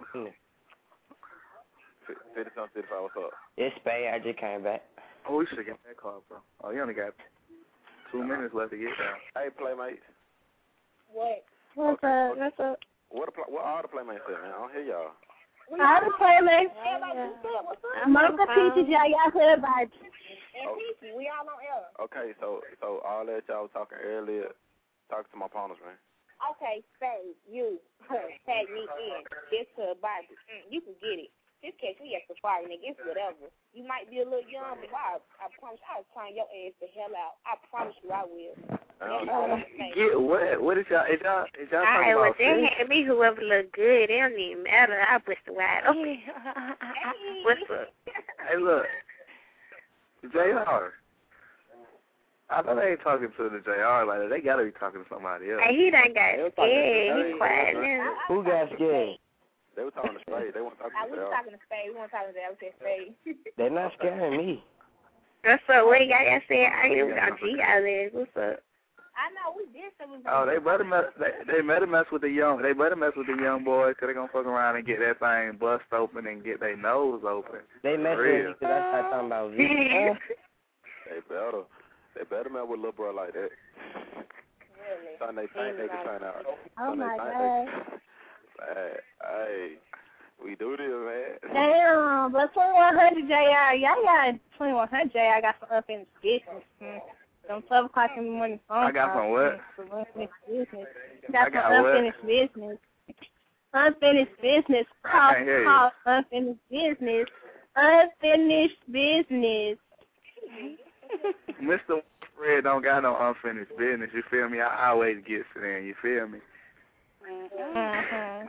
fifty-seven sixty-five. What's up? It's Spade. I just came back. Oh, we should have got that call, bro. Oh, you only got two minutes left to get down. Hey, playmates. What? What's up? What's up? What the pl- what all the playmates said, man? I don't hear y'all. All the playmates. Everybody just said what's up. Mocha Peaches, y'all, y'all Hood Barbie. And Peachy, we all on air. Okay, so so all that y'all was talking earlier, talking to my partners, man. Okay, say you tag me in. This to Barbie. Mm, you can get it. This case we at Safari, nigga. It's whatever. You might be a little young, but I, I promise you, I'll turn your ass the hell out. I promise you, I will. That's all I'm saying. Get what? What is y'all? Is y'all? Is y'all talking Alright, well, about they sex? had me whoever look good. It don't even matter. I bust the wide open. What's up? Hey, look, J R. I know they ain't talking to the J R like that. They gotta be talking to somebody else. Hey, he done got scared. He quiet now. Who got scared? They were talking to Spade. They weren't talking I to was J R. talking to Spade. We weren't talking to Alex and Spade. They're not scaring me. What's up? What y'all got said? I hear about G out there. What's up? I know we did something. Oh, they better mess. They, they better mess with the young. They better mess with the young boys, cause they gonna fuck around and get that thing bust open and get their nose open. They messing with me because I started talking about V. They better. They better mess with little bro like that. Really? Son, they think they can turn out. Oh Son, they my think God. they- Hey, hey, we do this, man. Damn, but twenty-one hundred J R, y'all got twenty-one hundred J R. got some unfinished business. Hmm. Some twelve o'clock in the morning phone I got some what? Some unfinished business. I Got got some what? unfinished business. Unfinished business. I Call, can't hear you. call unfinished business. Unfinished business. Mister Fred don't got no unfinished business. You feel me? I always gets it in. You feel me? Mm-hmm.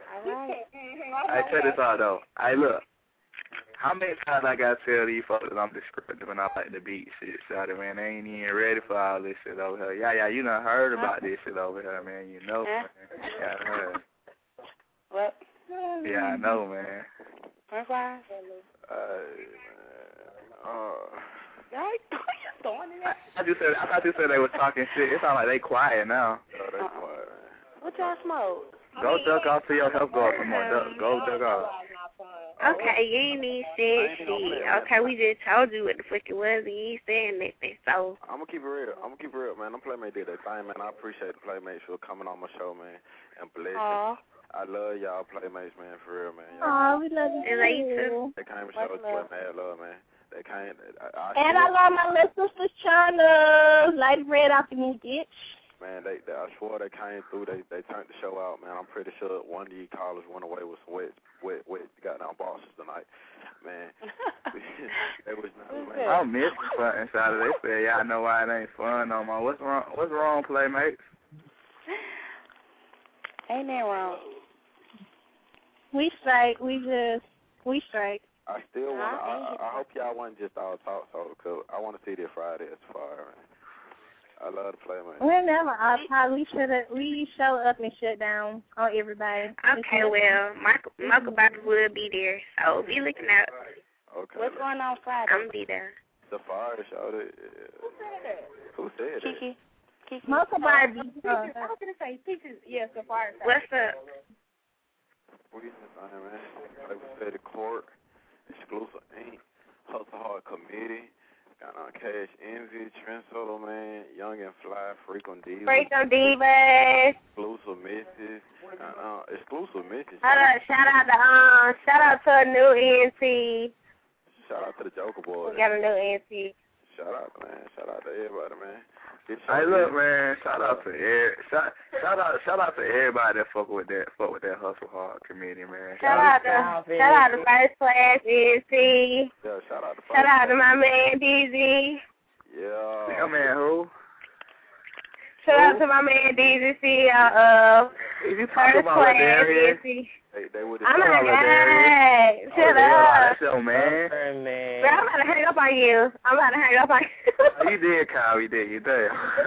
I tell this all though. I look. How many times I gotta tell these folks that I'm descriptive and I like the beat shit, shawty, man? They ain't even ready for all this shit over here. Yeah, yeah, you done heard about this shit over here, man. You know, man. Yeah, I heard. What? Yeah, I know, man. What's why? Uh, uh, Y'all throwing in I, there. I thought you said I thought you said they was talking shit. It sounds like they quiet now. Oh, they quiet, man. What y'all smoke? Go duck off to your health guard some more. Duck, go duck off. Okay, you ain't even said shit. Okay, we just told you what the fuck it was, and you ain't saying nothing, so. I'm gonna keep it real. I'm gonna keep it real, man. Them Playmates did their thing, man. I appreciate the Playmates for coming on my show, man, and blessing. Aw. I love y'all Playmates, man, for real, man. Aw, we love you And like you too. They came and showed us what mad love, man. They came. I, I And I love my little sister China. Light red off in your ditch. Man, they, they, I swore they came through. They they turned the show out, man. I'm pretty sure one of you callers went away with some wet, wet, wet goddamn bosses tonight, man. It was not, man. I miss something inside of they said, y'all know why it ain't fun no more. What's wrong? What's wrong, Playmates? Ain't that wrong? We straight. We just, we straight. I still want. I, I, I hope y'all wasn't just all talk, so cause I want to see this Friday as far, man. I love to play, man. We're never off. We should have. We show up and shut down on everybody. Okay, well, Michael, Michael Bobby will be there, so be looking out. Okay. What's going on Friday? I'm gonna be there. Safari show. That, uh, Who said that? Who said that? Kiki. Kiki. Michael Bobby. Peaches. I was gonna say Peaches. Yeah, Safari. What's up? What is this thing, man? Like we said, the court, exclusive ink, hustle hard committee. Got on Cash Envy, Trent Solo Man, Young and Fly, Frequent Divas. Frequent Divas. Exclusive Misses. Got on Exclusive Misses. Hold up, shout out to um, shout out to a new E N T. Shout out to the Joker Boy. We got a new E N T. Shout out, man. Shout out to everybody, man. Hey, look, man. Shout out to every, shout, shout out, shout out to everybody that fuck with that, fuck with that hustle hard community, man. Shout, shout out to, shout out to First Class E N T. Yeah, shout out to. Shout out to my man D Z. Yeah. Your man who? Shout out to my man D Z, C E O of First Class E N T. They, they would oh my God! Shut oh, up! That's your man. Bro, I'm about to hang up on you. I'm about to hang up on you. Oh, you did, Kyle. You did. You did.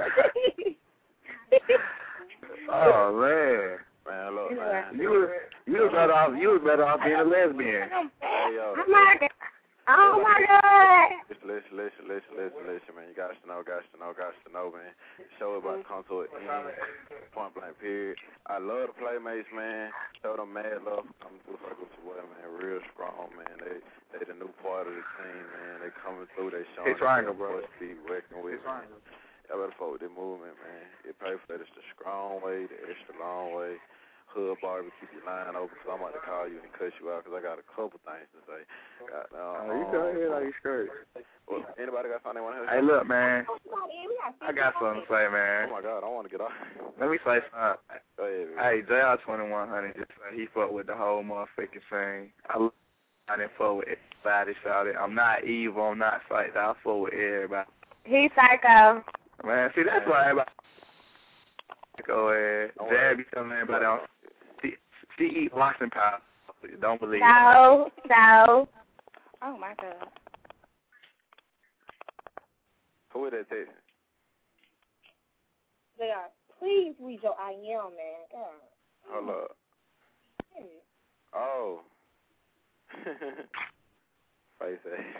Oh man. Man, look, man. You was you was better off. You was better off being a lesbian. Hey, yo. Oh my God! Oh my God! Listen, listen, listen, listen, listen, listen, man. You got to know, got to know, got to know, man. The show about to come to an end. Point blank, period. I love the Playmates, man. Show them mad love for coming through Circle to Way, man. Real strong, man. They they the new part of the team, man. They coming through. They showing. Hey, Triangle, bro. Be working with, man. Y'all better fuck with the movement, man. It pay for that. It's the strong way, the extra long way. Hood Barbie, keep your line open, because I'm about to call you and cuss you out, because I got a couple things to say. Got, um, oh, you go ahead like you skirt. Well, anybody got something they want to hear? Hey, look, man. I got something to say, man. Oh, my God, I want to get off. Let me say something. Go ahead, man. Hey, J R twenty-one hundred just said he fucked with the whole motherfucking thing. I, I didn't fuck with everybody, shouted. I'm not evil, I'm not psyched. I fuck with everybody. He's psycho. Man, see, that's why everybody go ahead. Jab be telling everybody on. She eat boxing powder. Don't believe No, no. Oh, my God. Who is that texting? They are. Please read your I am, man. God. Hold up. Oh. Face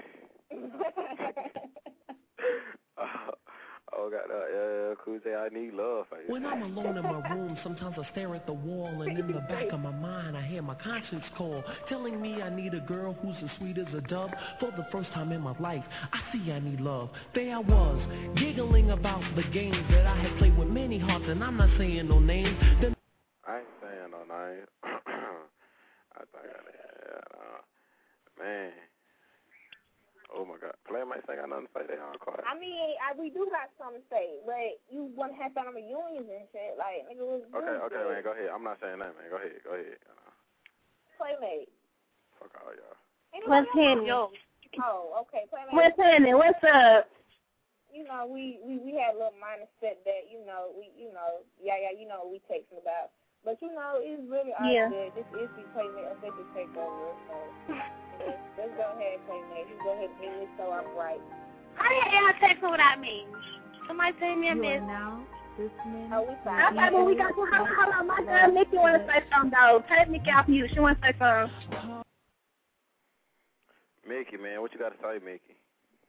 oh. Oh, God, uh, yeah, cool. I need love. When I'm alone in my room, sometimes I stare at the wall, and in the back of my mind, I hear my conscience call, telling me I need a girl who's as sweet as a dove. For the first time in my life, I see I need love. There I was, giggling about the games that I had played with many hearts, and I'm not saying no names. Then I ain't saying no names. I think I yeah, uh, man. Oh, my God. Playmates ain't got nothing to say. They all quiet. I mean, I, we do got something to say, but you want to have family reunions and shit. Like, nigga, was Okay, okay, man. Go ahead. I'm not saying that, man. Go ahead. Go ahead. Playmate. Fuck all y'all. What's happening? Oh, okay. Playmate. What's happening? What's up? You know, we, we, we had a little minor setback. You know, we, you know, yeah, yeah, you know what we texting about. But, you know, it's really yeah. good. This is the Playmate official takeover, so... Let's, let's go ahead, Playmate. You go ahead and end this so I'm right. How the hell y'all text me without me? Somebody send me a message. Oh, we fine. Okay, but we got to hold, hold on. My girl Nikki want to say something, though. Take Nikki off mute. She want to say something. Mickey, man, what you got to say, Mickey?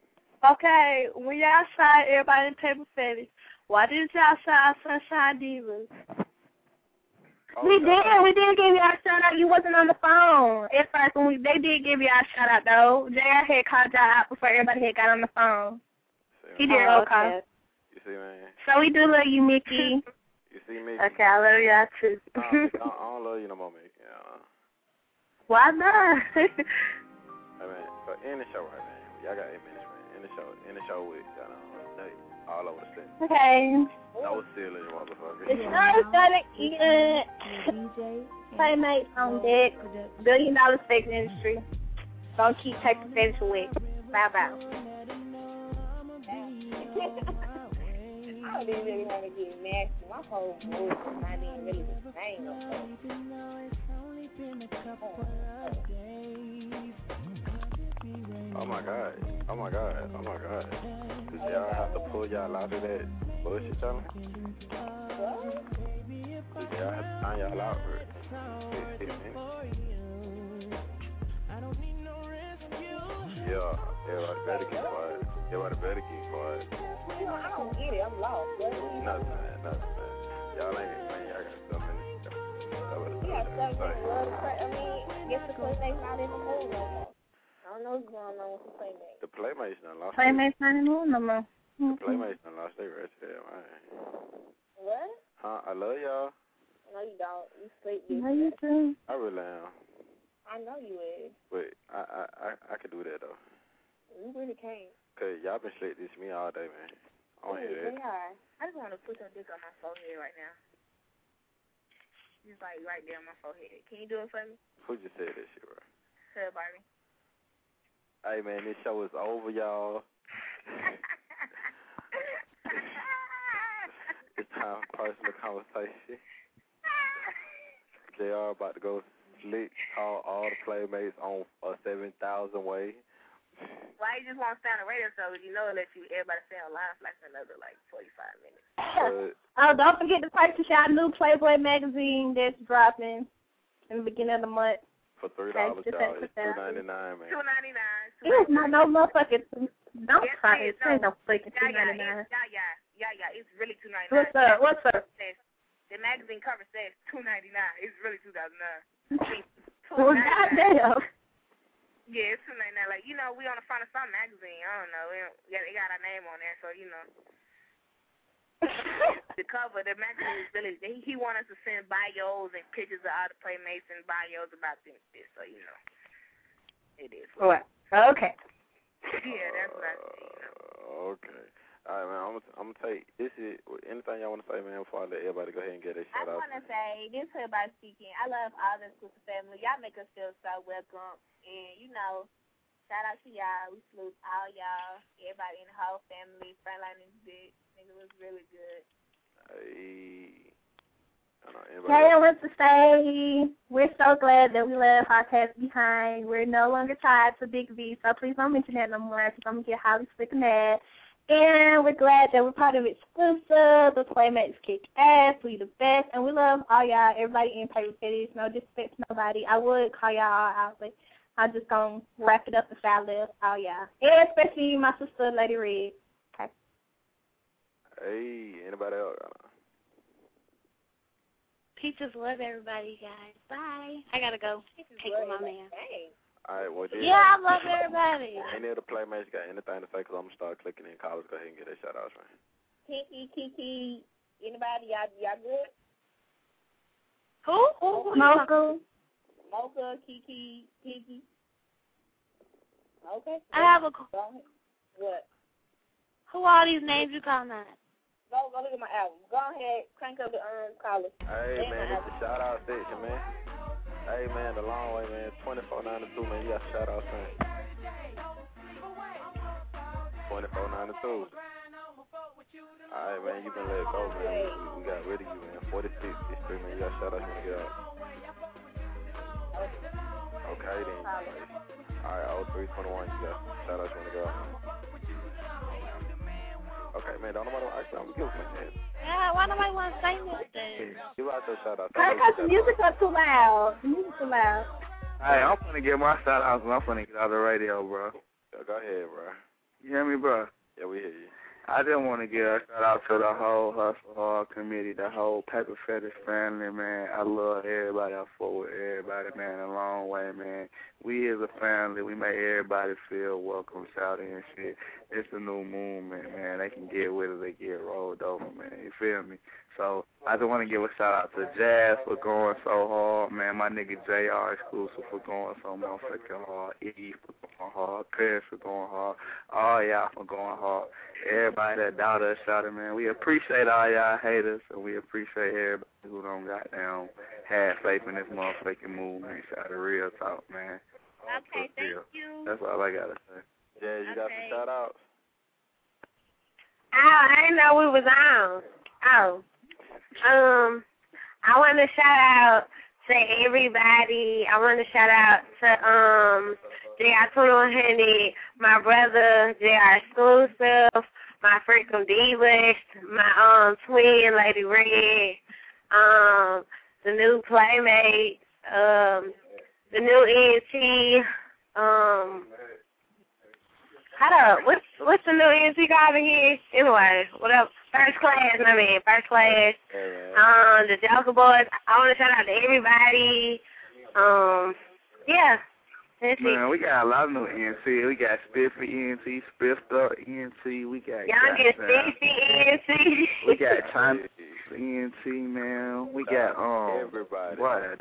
Okay, when y'all shot everybody in Paper Fetish, why did y'all shout Sunshine Divas? We did. We did give you our shout out. You wasn't on the phone at first. When we, they did give you our shout out though. J R had called y'all out before everybody had got on the phone. He did roll call. You see, man. So we do love you, Mickey. You see, me? Okay, I love y'all too. I don't, I don't love you no more, Mickey. Uh, Why not? Hey, man, but in the show, right, man. Y'all got eight minutes, man. In the show, in the show with y'all know, they all over the city. Okay. No silly motherfucker. The show started in Playmates on deck. Billion dollar sex industry. Don't keep taking fetish away. Bye bye. I don't even really want to get nasty. My whole mood is not even really the same. Oh my god. Oh my god. Oh my god. Did y'all have to pull y'all out of that bullshit channel? What? Did y'all have to sign y'all out for it? Six, six minutes? Yeah, everybody better get quiet. Everybody better get quiet. You know, I don't get it. I'm lost. Nothing, man. Nothing, man. Y'all ain't, man, y'all got so many. Yeah, so I mean, guess the Playmates not in the mood no more. I don't know what's going on with the Playmates. The Playmates done lost. Playmates not in the mood no more. The Playmates done lost their rest of them, man. What? Huh? I love y'all. No, you don't. You sleep. No, you too. I really am. I know you is. But I, I, I, I could do that, though. You really can't. Cause y'all been slick this me all day, man. I don't hear that. They are. I just want to put some dick on my forehead right now. Just like right there on my forehead. Can you do it for me? Who just said that shit, bro? Tell Barbie. Hey, man, this show is over, y'all. It's time for personal conversation. J R about to go slick, call all the Playmates on a seven thousand way. Why you just want to stay on the radio show? You know, let you everybody stay online for like another like forty-five minutes. Oh, don't forget to purchase our new Playboy magazine that's dropping in the beginning of the month. For three dollars, y'all. It's two ninety nine, man. Two ninety nine. It's not no motherfucking. Don't Yes, try it it. is. It ain't no fucking two Yeah, yeah, ninety nine. yeah, yeah, yeah, yeah. It's really two ninety nine. What's up? What's up? The magazine cover says two ninety nine. It's really two thousand nine. Well, goddamn. Yeah, it's two ninety nine. Like, you know, we on the front of some magazine. I don't know. We don't, yeah, they got our name on there, so you know. The cover, the magazine is really. He, he want us to send bios and pictures of all the Playmates and bios about them. This, so you know, it is. What? Okay. Yeah, that's what I see. You know. Okay. All right, man. I'm gonna, I'm gonna take this. Is anything y'all want to say, man? Before I let everybody go ahead and get their I shout out. just want to say, this is everybody speaking. I love all the Sister family. Y'all make us feel so welcome. And, you know, shout out to y'all. We salute all y'all. Everybody in the whole family. Frontline is big. Nigga was really good. Hey. I know, Hey, I want to say we're so glad that we left our cats behind. We're no longer tied to Big V, so please don't mention that no more because I'm going to get highly sick and mad. And we're glad that we're part of Exclusive. The Playmates kick ass. We the best. And we love all y'all, everybody in Paper Fetish. No disrespect to nobody. I would call y'all all out, but I'm just going to wrap it up and say I love all y'all. And especially my sister, Lady Red. Okay. Hey, anybody else? Peaches love everybody, guys. Bye. I got to go. Take my man. All right, well, Yeah, I love everybody. Any of the Playmates got anything to say? Because I'm going to start clicking in college. Go ahead and get their shout outs, man. Kiki, Kiki, anybody? Y'all, y'all good? Who? Who? Mocha. Mocha, Kiki, Kiki. Okay. I have a. What? Who are all these names you calling out? Go, go look at my album. Go ahead, crank up the um collar. Hey, man, it's the shout out section, man. Hey, man, the long way, man. twenty-four ninety-two, man. You got shout outs, man. twenty-four ninety-two. All right, man, you can let it go, man. We, we got rid of you, man. forty-six, district, man. You got shout outs, man. Get out. Okay, then. All right, oh three twenty-one, you got shout outs, man. Get out, man. Okay, man, don't nobody want to ask me. I'm going to give it, man. Yeah, why nobody want to say nothing? Give out your shout outs. Because the music was too loud. The music too loud. Hey, I'm going to get my shout outs and I'm going to get out of the radio, bro. Yeah, go ahead, bro. You hear me, bro? Yeah, we hear you. I just want to give a shout out to the whole Hustle Hard committee, the whole Paper Fetish family, man. I love everybody. I fuck with everybody, man, a long way, man. We as a family, we make everybody feel welcome, shouting and shit. It's a new movement, man. They can get with it, they get rolled over, man. You feel me? So I just want to give a shout out to Jazz for going so hard, man. My nigga J R Exclusive for going so motherfucking hard. E for going hard. Chris for going hard. All y'all for going hard. Everybody that doubted us, shouted, man. We appreciate all y'all haters, and we appreciate everybody who don't got down, had faith in this motherfucking movement. Shouted real talk, man. Okay, thank you. That's all I gotta say. Jazz, you got some shout outs? Oh, I didn't know we was on. Oh. Um, I want to shout out to everybody. I want to shout out to um J R twenty-one hundred, my brother J R Exclusive, my freaking D-List, my um twin Lady Red, um the new Playmate, um the new E N T, um. Hold up, what's what's the new E N T called again? Anyway, whatever. First class, I mean, first class. Um, the Joker Boys. I want to shout out to everybody. Um, yeah. That's Man, it. we got a lot of new E N T. We got Spiffy E N T, Spiffed Up E N T. We got Y'all get Spiffy E N T. We got China E N T, man. We got um everybody. What?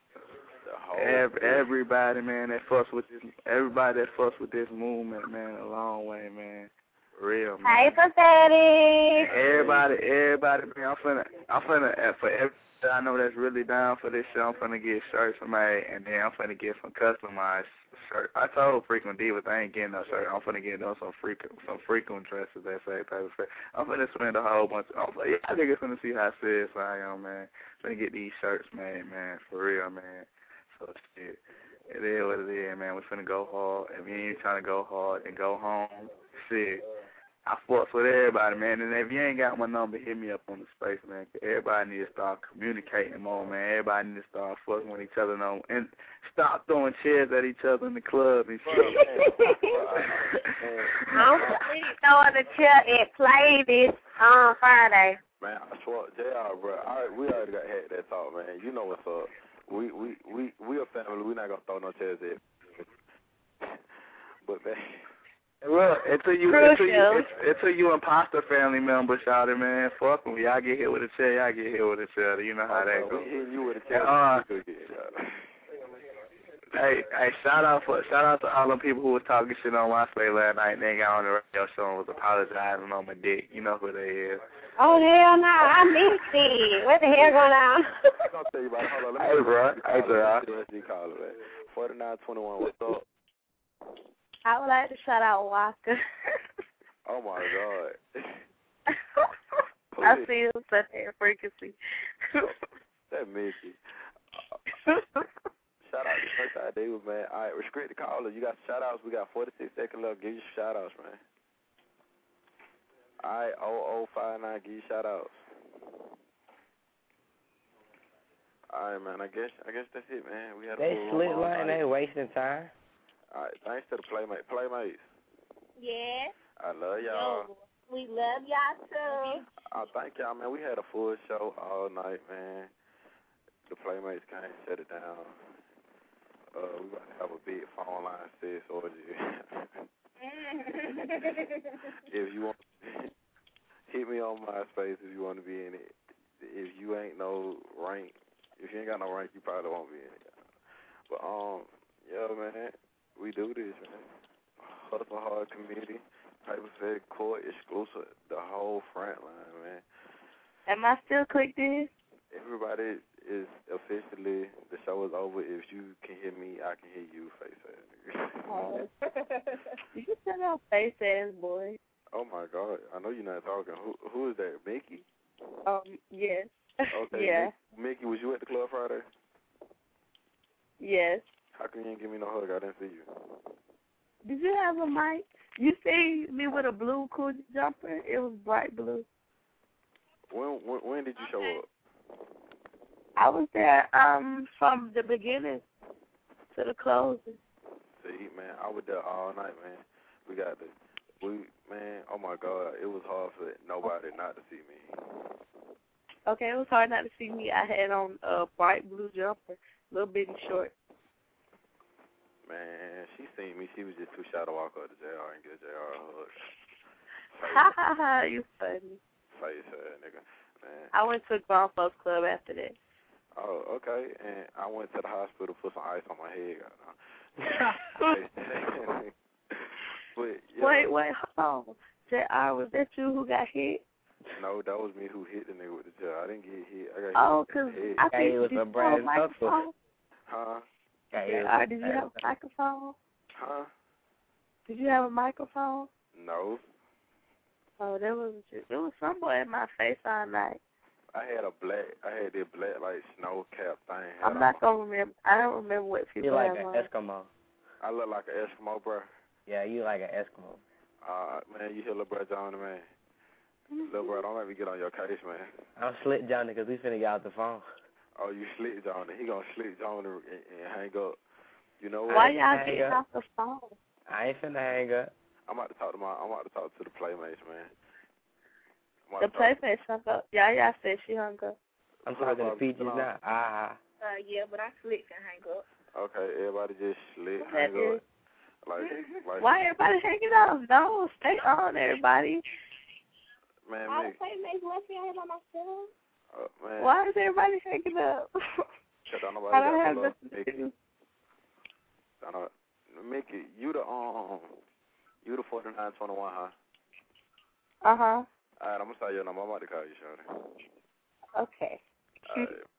Every, everybody, man, that fuss with this, everybody that fuss with this movement, man, a long way, man. For real, man. Hey, pathetic. Everybody, everybody, man, I'm finna, I'm finna, uh, for everybody I know that's really down for this shit, I'm finna get shirts made, and then I'm finna get some customized shirts. I told Frequent Divas I ain't getting no shirt. I'm finna get them some frequent, some frequent dresses that say Paper Fetish. I'm finna spend a whole bunch. Of, I'm like, yeah, I niggas finna see how serious I am, man. Finna get these shirts made, man, for real, man. So shit, it is what it is, man. We finna go hard. If you ain't trying to go hard, then go home. Shit, I fucks with everybody, man. And if you ain't got my number, hit me up on the space, man. 'Cause everybody needs to start communicating more, man. Everybody needs to start fucking with each other, no, and stop throwing chairs at each other in the club and shit. I'm throwing a chair at Play this on Friday. Man, I swear, J R, bro, I, we already got had that talk, man. You know what's up. We we we we a family. We not gonna throw no chairs at. But man, well, until you until you until you imposter family members, shout it, man. Fuck them. Y'all get hit with a chair. Y'all get hit with a chair. You know how okay, that goes. We hitting you with a chair. Uh, hey, hey, shout out for shout out to all them people who was talking shit on my face last night. And they got on the radio show and was apologizing on my dick. You know who they is. Oh, hell no, I missed it. What the hell going on? I'm going to tell you about it. Hold on. Let me hey, bro. Hey, bro. Let's see, call it, man. forty-nine twenty-one, what's up? I would like to shout out Walker. Oh, my God. I see him such a frequency. That Mickey. Shout out to First Side David, man. All right, restricted callers. You got shout outs. We got forty-six seconds left. Give you shout outs, man. All right, oh oh five nine, give you shout outs. All right, man. I guess I guess that's it, man. We had a They full slit room all line. night. They wasting time. All right, thanks to the playmate playmates. Yes. I love y'all. Yo, we love y'all too. I thank y'all, man. We had a full show all night, man. The playmates can't shut it down. Uh, we about to have a big phone line sex orgy. If you want, hit me on MySpace if you want to be in it. If you ain't no rank, if you ain't got no rank, you probably won't be in it. But um, yeah, man, we do this, man. Hustle Hard Committee, Paper Fetish Court, exclusive, the whole front line, man. Am I still clicked in? Everybody is officially, the show is over. If you can hear me, I can hear you, face ass. Oh. You said out face ass, boy. Oh my God, I know you're not talking. Who who is that? Mickey? Um, yes. Okay. Yeah. Mickey, was you at the club Friday? Yes. How come you didn't give me no hug? I didn't see you. Did you have a mic? You see me with a blue cool jumper? It was bright blue. When when, when did you show up? I was there um from the beginning to the closing. See, man, I was there all night, man. We got the We, man, oh my God, it was hard for nobody not to see me. Okay, it was hard not to see me. I had on a bright blue jumper, a little bitty short. Man, she seen me. She was just too shy to walk up to J R and get J R a hug. Ha ha ha, you funny. Face her, nigga. Man. I went to a grown folks club after that. Oh, okay. And I went to the hospital to put some ice on my head. but, yeah. Wait, wait, hold on. J R, was that you who got hit? No, that was me who hit the nigga with the jar. I didn't get hit. I got oh, hit in cause the head. I think it was you a brand microphone. Huh? J R, did you have a microphone? Huh? Did you have a microphone? No. Oh, there was just, there was some boy in my face all night. I had a black, I had this black like snow cap thing. I'm not gonna remember. I don't remember what people You like have an on. Eskimo. I look like an Eskimo, bro. Yeah, you like an Eskimo. Uh, man, you hear Lil Bro Johnny, man. Lil Bro, don't let me get on your case, man. I'm Slick Johnny because we finna get out the phone. Oh, you Slick Johnny. He gonna Slick Johnny and, and hang up. You know what? Why y'all getting off the phone? I ain't finna hang up. I'm about to talk to my, I'm about to talk to the playmates, man. The playmates hung up. Yeah, yeah, said she hung up. I'm talking to Peaches now. Ah. Uh, yeah, but I slick and hang up. Okay, everybody just Slick, What hang that up. Like, like, why everybody hanging up? No, stay on, everybody. man, All the Mick, playmates left me out here by myself. uh, man. Why is everybody hanging up? Cause I, I don't have got nothing Mickey. to do. I know, Mickey, you the um, you the forty-nine twenty-one, huh? Uh huh. Alright, I'm gonna tell you your number. I'm about to call you, shorty. Okay. Alright.